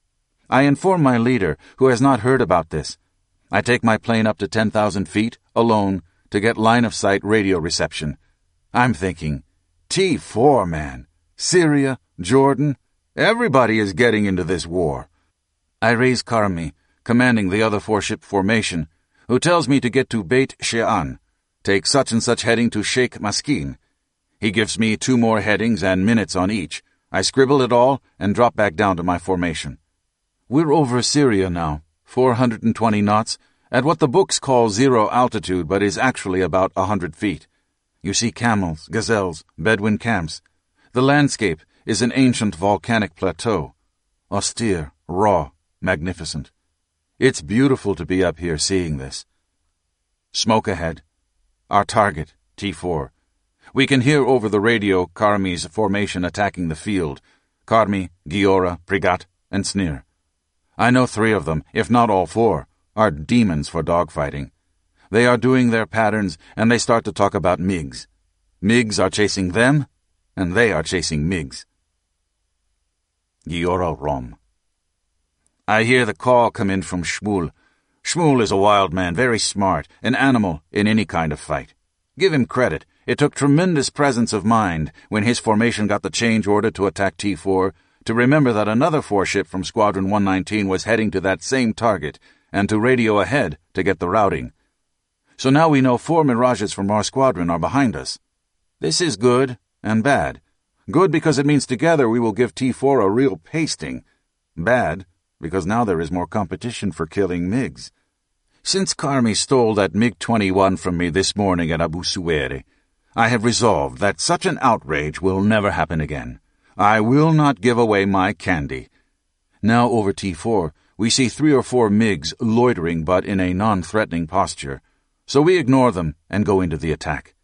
I inform my leader, who has not heard about this. I take my plane up to ten thousand feet, alone, to get line-of-sight radio reception. I'm thinking, T four, man. Syria, Jordan, everybody is getting into this war. I raise Karmi, commanding the other four-ship formation, who tells me to get to Beit She'an, take such-and-such heading to Sheikh Maskin. He gives me two more headings and minutes on each. I scribble it all and drop back down to my formation. We're over Syria now, four hundred twenty knots, at what the books call zero altitude but is actually about a hundred feet. You see camels, gazelles, Bedouin camps. The landscape is an ancient volcanic plateau. Austere, raw, magnificent. It's beautiful to be up here seeing this. Smoke ahead. our target, T four. We can hear over the radio Karmi's formation attacking the field. Karmi, Giora, Prigat, and Snir. I know three of them, if not all four, are demons for dogfighting. They are doing their patterns, and they start to talk about MiGs. MiGs are chasing them, and they are chasing MiGs. Giora Rom. I hear the call come in from Shmuel. Shmuel is a wild man, very smart, an animal in any kind of fight. Give him credit. It took tremendous presence of mind when his formation got the change order to attack T four to remember that another four-ship from Squadron one nineteen was heading to that same target and to radio ahead to get the routing. So now we know four Mirages from our squadron are behind us. This is good and bad. Good because it means together we will give T four a real pasting. Bad because now there is more competition for killing MiGs. Since Karmi stole that MiG twenty-one from me this morning at Abu Suwairi, I have resolved that such an outrage will never happen again. I will not give away my candy. Now over T four, we see three or four MiGs loitering but in a non-threatening posture, so we ignore them and go into the attack.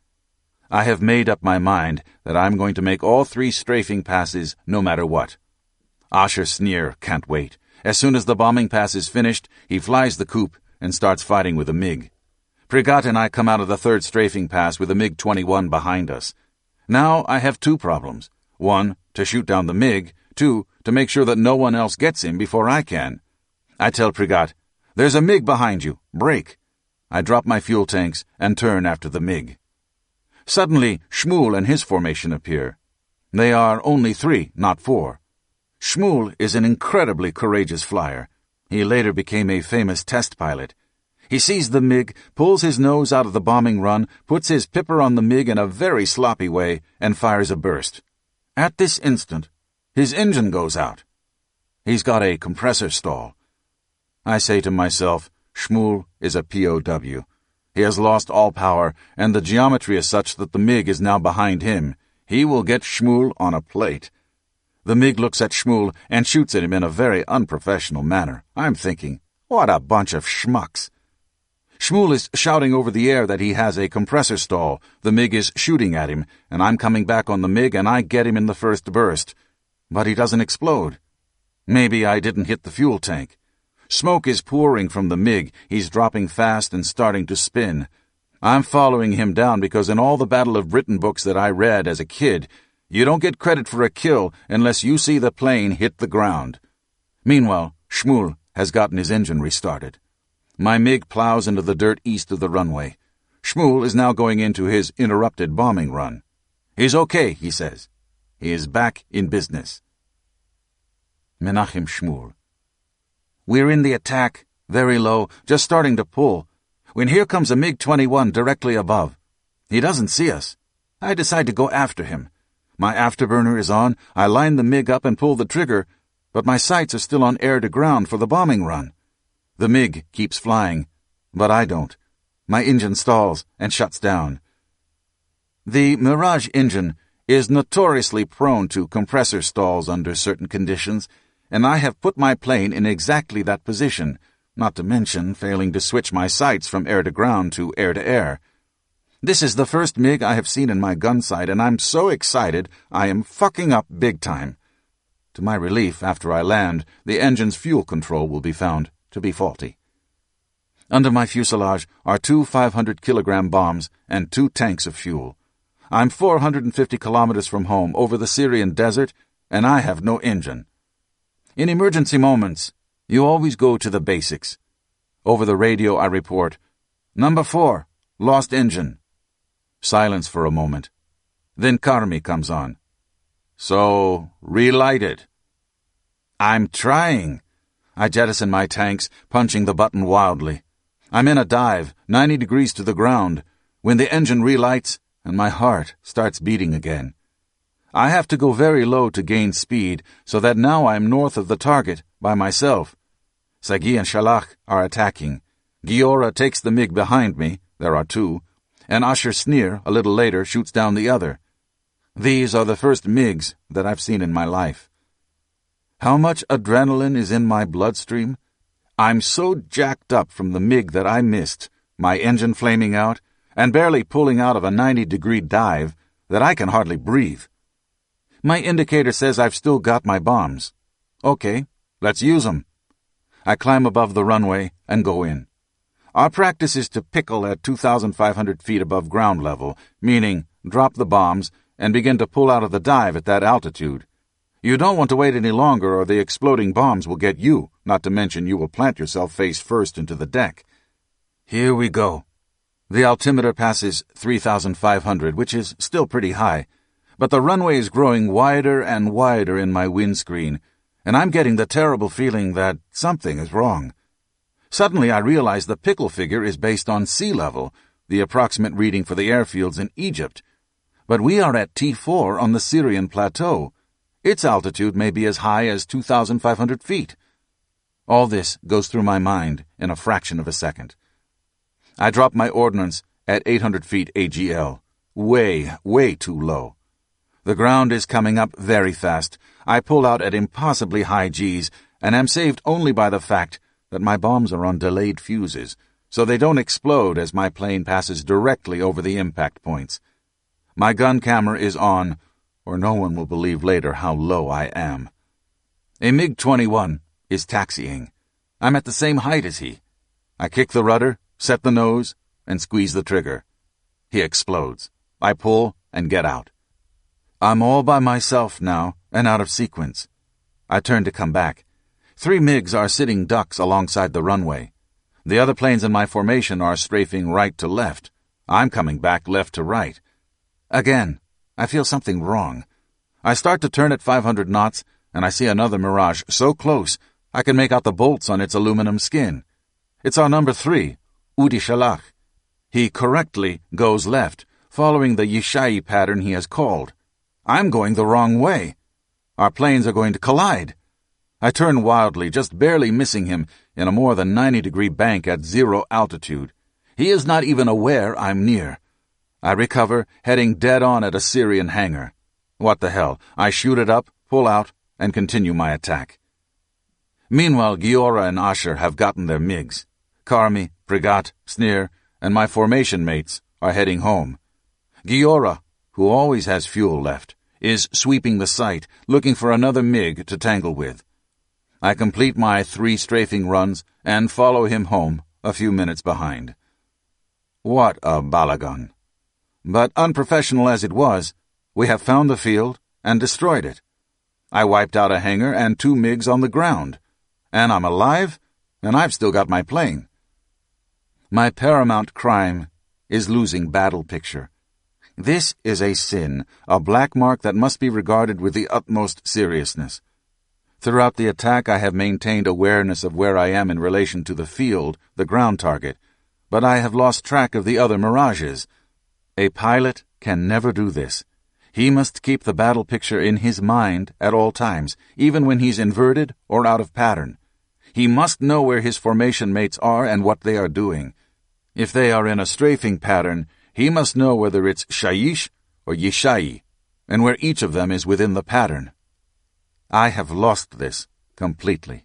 I have made up my mind that I'm going to make all three strafing passes no matter what. Asher Snir can't wait. As soon as the bombing pass is finished, he flies the coop and starts fighting with a MiG. Prigat and I come out of the third strafing pass with a MiG twenty-one behind us. Now I have two problems. One, to shoot down the MiG. Two, to make sure that no one else gets him before I can. I tell Prigat, "There's a MiG behind you. Brake." I drop my fuel tanks and turn after the MiG. Suddenly, Shmuel and his formation appear. They are only three, not four. Shmuel is an incredibly courageous flyer. He later became a famous test pilot. He sees the MiG, pulls his nose out of the bombing run, puts his pipper on the MiG in a very sloppy way, and fires a burst. At this instant, his engine goes out. He's got a compressor stall. I say to myself, Shmuel is a P O W. He has lost all power, and the geometry is such that the MiG is now behind him. He will get Shmuel on a plate. The MiG looks at Shmuel and shoots at him in a very unprofessional manner. I'm thinking, what a bunch of schmucks. Shmuel is shouting over the air that he has a compressor stall. The MiG is shooting at him, and I'm coming back on the MiG and I get him in the first burst. But he doesn't explode. Maybe I didn't hit the fuel tank. Smoke is pouring from the MiG. He's dropping fast and starting to spin. I'm following him down because in all the Battle of Britain books that I read as a kid, you don't get credit for a kill unless you see the plane hit the ground. Meanwhile, Shmuel has gotten his engine restarted. My MiG plows into the dirt east of the runway. Shmuel is now going into his interrupted bombing run. He's okay, he says. He is back in business. Menachem Shmuel. We're in the attack, very low, just starting to pull, when here comes a MiG twenty-one directly above. He doesn't see us. I decide to go after him. My afterburner is on, I line the MiG up and pull the trigger, but my sights are still on air-to-ground for the bombing run. The MiG keeps flying, but I don't. My engine stalls and shuts down. The Mirage engine is notoriously prone to compressor stalls under certain conditions, and I have put my plane in exactly that position, not to mention failing to switch my sights from air-to-ground to air-to-air. This is the first MiG I have seen in my gun sight, and I'm so excited I am fucking up big time. To my relief, after I land, the engine's fuel control will be found to be faulty. Under my fuselage are two five hundred kilogram bombs and two tanks of fuel. I'm four hundred fifty kilometers from home over the Syrian desert, and I have no engine. In emergency moments, you always go to the basics. Over the radio I report, Number four, lost engine. Silence for a moment. Then Karmi comes on. So, relight it. I'm trying. I jettison my tanks, punching the button wildly. I'm in a dive, ninety degrees to the ground, when the engine relights and my heart starts beating again. I have to go very low to gain speed, so that now I'm north of the target by myself. Sagi and Shalach are attacking. Giora takes the MiG behind me, there are two, and Asher Snir, a little later, shoots down the other. These are the first MiGs that I've seen in my life. How much adrenaline is in my bloodstream? I'm so jacked up from the MiG that I missed, my engine flaming out, and barely pulling out of a ninety-degree dive that I can hardly breathe. My indicator says I've still got my bombs. Okay, let's use 'em. I climb above the runway and go in. Our practice is to pickle at two thousand five hundred feet above ground level, meaning drop the bombs and begin to pull out of the dive at that altitude. You don't want to wait any longer or the exploding bombs will get you, not to mention you will plant yourself face first into the deck. Here we go. The altimeter passes three thousand five hundred, which is still pretty high, but the runway is growing wider and wider in my windscreen, and I'm getting the terrible feeling that something is wrong. Suddenly I realize the pickle figure is based on sea level, the approximate reading for the airfields in Egypt. But we are at T four on the Syrian plateau. Its altitude may be as high as two thousand five hundred feet. All this goes through my mind in a fraction of a second. I drop my ordnance at eight hundred feet A G L. Way, way too low. The ground is coming up very fast. I pull out at impossibly high G's, and am saved only by the fact that my bombs are on delayed fuses, so they don't explode as my plane passes directly over the impact points. My gun camera is on, or no one will believe later how low I am. A MiG twenty-one is taxiing. I'm at the same height as he. I kick the rudder, set the nose, and squeeze the trigger. He explodes. I pull and get out. I'm all by myself now, and out of sequence. I turn to come back. Three MiGs are sitting ducks alongside the runway. The other planes in my formation are strafing right to left. I'm coming back left to right. Again, I feel something wrong. I start to turn at five hundred knots, and I see another Mirage so close I can make out the bolts on its aluminum skin. It's our number three, Udi Shalach. He correctly goes left, following the Yishai pattern he has called. I'm going the wrong way. Our planes are going to collide. I turn wildly, just barely missing him in a more than ninety-degree bank at zero altitude. He is not even aware I'm near. I recover, heading dead on at a Syrian hangar. What the hell? I shoot it up, pull out, and continue my attack. Meanwhile, Giora and Asher have gotten their MiGs. Karmi, Prigat, Sneer, and my formation mates are heading home. Giora, who always has fuel left, is sweeping the site, looking for another MiG to tangle with. I complete my three strafing runs and follow him home a few minutes behind. What a balagan. But unprofessional as it was, we have found the field and destroyed it. I wiped out a hangar and two MiGs on the ground. And I'm alive, and I've still got my plane. My paramount crime is losing battle picture. This is a sin, a black mark that must be regarded with the utmost seriousness. Throughout the attack I have maintained awareness of where I am in relation to the field, the ground target, but I have lost track of the other mirages. A pilot can never do this. He must keep the battle picture in his mind at all times, even when he's inverted or out of pattern. He must know where his formation mates are and what they are doing. If they are in a strafing pattern, he must know whether it's Shaish or Yishai, and where each of them is within the pattern. I have lost this completely.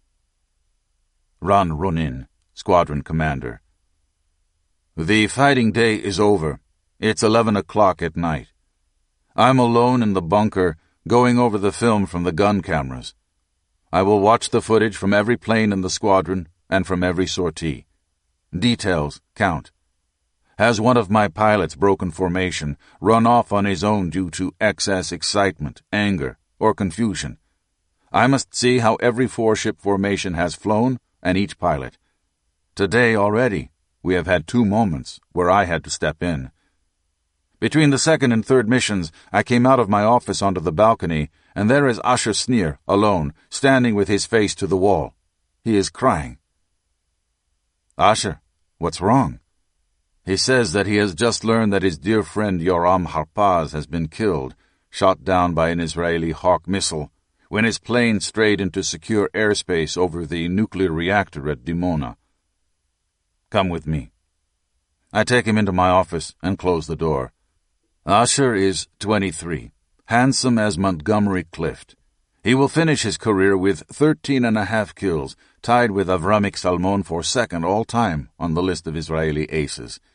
Ran Ronin, Squadron Commander. The fighting day is over. It's eleven o'clock at night. I'm alone in the bunker, going over the film from the gun cameras. I will watch the footage from every plane in the squadron and from every sortie. Details count. Has one of my pilots broken formation, run off on his own due to excess excitement, anger, or confusion? I must see how every four-ship formation has flown and each pilot. Today already, we have had two moments where I had to step in. Between the second and third missions, I came out of my office onto the balcony, and there is Asher Sneer, alone, standing with his face to the wall. He is crying. Asher, what's wrong? He says that he has just learned that his dear friend Yoram Harpaz has been killed, shot down by an Israeli Hawk missile, when his plane strayed into secure airspace over the nuclear reactor at Dimona. Come with me. I take him into my office and close the door. Asher is twenty-three, handsome as Montgomery Clift. He will finish his career with thirteen and a half kills, tied with Avramik Salmon for second all-time on the list of Israeli aces.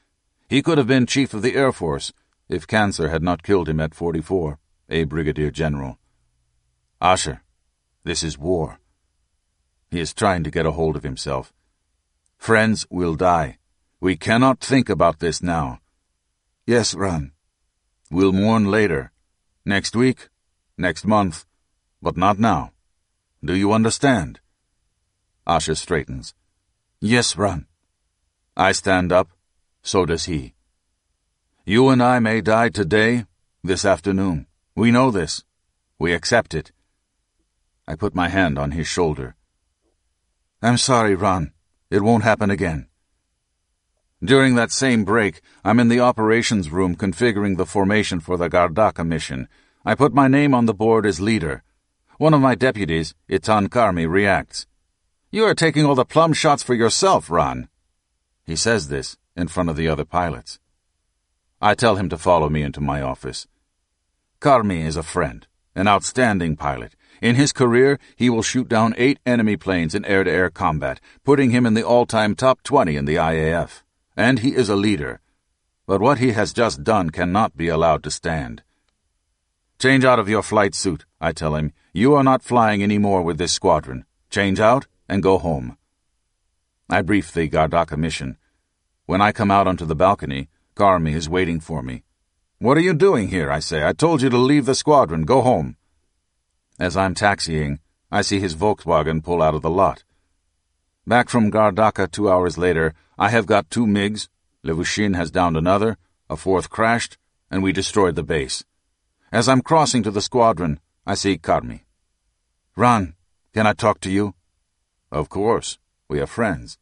He could have been Chief of the Air Force if cancer had not killed him at forty-four, a brigadier general. Asher, this is war. He is trying to get a hold of himself. Friends will die. We cannot think about this now. Yes, Ran. We'll mourn later. Next week, next month, but not now. Do you understand? Asher straightens. Yes, Ran. I stand up. So does he. You and I may die today, this afternoon. We know this. We accept it. I put my hand on his shoulder. I'm sorry, Ran. It won't happen again. During that same break, I'm in the operations room configuring the formation for the Gardaka mission. I put my name on the board as leader. One of my deputies, Itan Karmi, reacts. You are taking all the plum shots for yourself, Ran. He says this in front of the other pilots. I tell him to follow me into my office. Karmi is a friend, an outstanding pilot. In his career, he will shoot down eight enemy planes in air-to-air combat, putting him in the all-time top twenty in the I A F. And he is a leader. But what he has just done cannot be allowed to stand. Change out of your flight suit, I tell him. You are not flying any more with this squadron. Change out and go home. I brief the Gardaka mission. When I come out onto the balcony, Karmi is waiting for me. What are you doing here, I say. I told you to leave the squadron. Go home. As I'm taxiing, I see his Volkswagen pull out of the lot. Back from Gardaka two hours later, I have got two MiGs, Levushin has downed another, a fourth crashed, and we destroyed the base. As I'm crossing to the squadron, I see Karmi. Ran, can I talk to you? Of course. We are friends.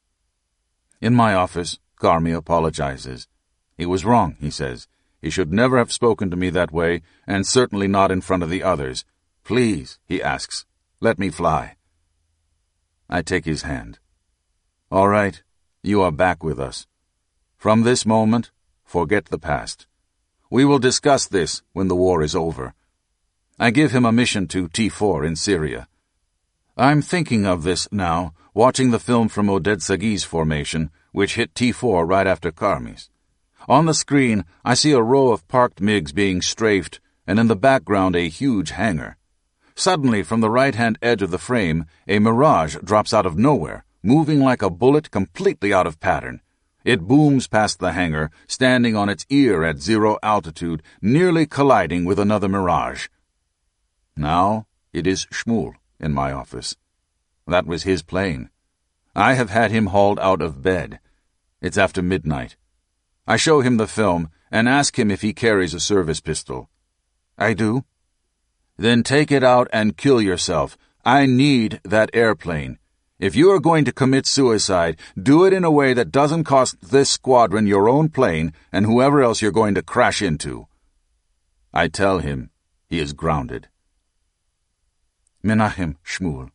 In my office, Karmi apologizes. He was wrong, he says. He should never have spoken to me that way, and certainly not in front of the others. Please, he asks, let me fly. I take his hand. All right, you are back with us. From this moment, forget the past. We will discuss this when the war is over. I give him a mission to T four in Syria. I'm thinking of this now, watching the film from Oded-Sagi's formation, which hit T four right after Karmi's. On the screen, I see a row of parked MiGs being strafed, and in the background a huge hangar. Suddenly, from the right-hand edge of the frame, a Mirage drops out of nowhere, moving like a bullet completely out of pattern. It booms past the hangar, standing on its ear at zero altitude, nearly colliding with another Mirage. Now it is Shmuel in my office. That was his plane. I have had him hauled out of bed. It's after midnight. I show him the film and ask him if he carries a service pistol. I do. Then take it out and kill yourself. I need that airplane. If you are going to commit suicide, do it in a way that doesn't cost this squadron your own plane and whoever else you're going to crash into. I tell him he is grounded. Menachem, Shmuel.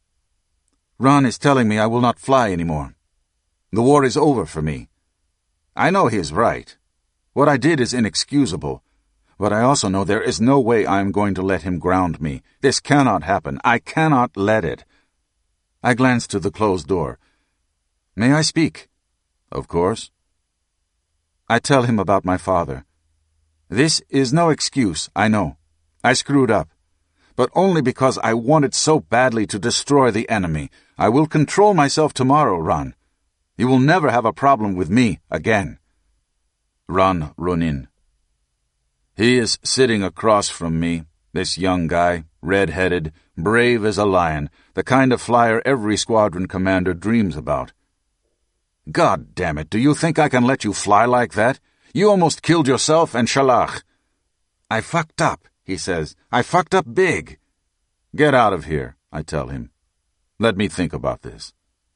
Ran is telling me I will not fly anymore. The war is over for me. I know he is right. What I did is inexcusable, but I also know there is no way I am going to let him ground me. This cannot happen. I cannot let it. I glance to the closed door. May I speak? Of course. I tell him about my father. This is no excuse, I know. I screwed up. But only because I wanted so badly to destroy the enemy. I will control myself tomorrow, Ran. You will never have a problem with me again. Ran Ronin. He is sitting across from me, this young guy, red-headed, brave as a lion, the kind of flyer every squadron commander dreams about. God damn it, do you think I can let you fly like that? You almost killed yourself and Shalach. I fucked up, he says. I fucked up big. Get out of here, I tell him. Let me think about this.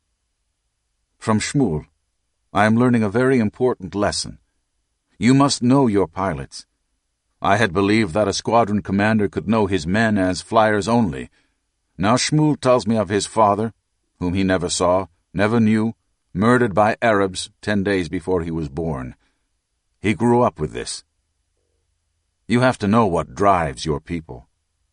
From Shmuel, I am learning a very important lesson. You must know your pilots. I had believed that a squadron commander could know his men as flyers only. Now Shmuel tells me of his father, whom he never saw, never knew, murdered by Arabs ten days before he was born. He grew up with this. You have to know what drives your people.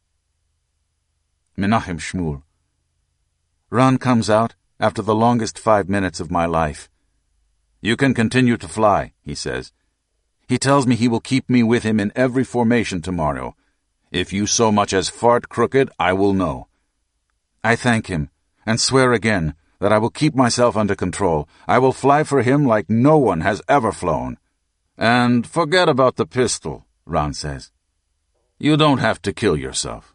Menachem Shmuel. Ran comes out after the longest five minutes of my life. You can continue to fly, he says. He tells me he will keep me with him in every formation tomorrow. If you so much as fart crooked, I will know. I thank him, and swear again that I will keep myself under control. I will fly for him like no one has ever flown. And forget about the pistol, Ron says. You don't have to kill yourself.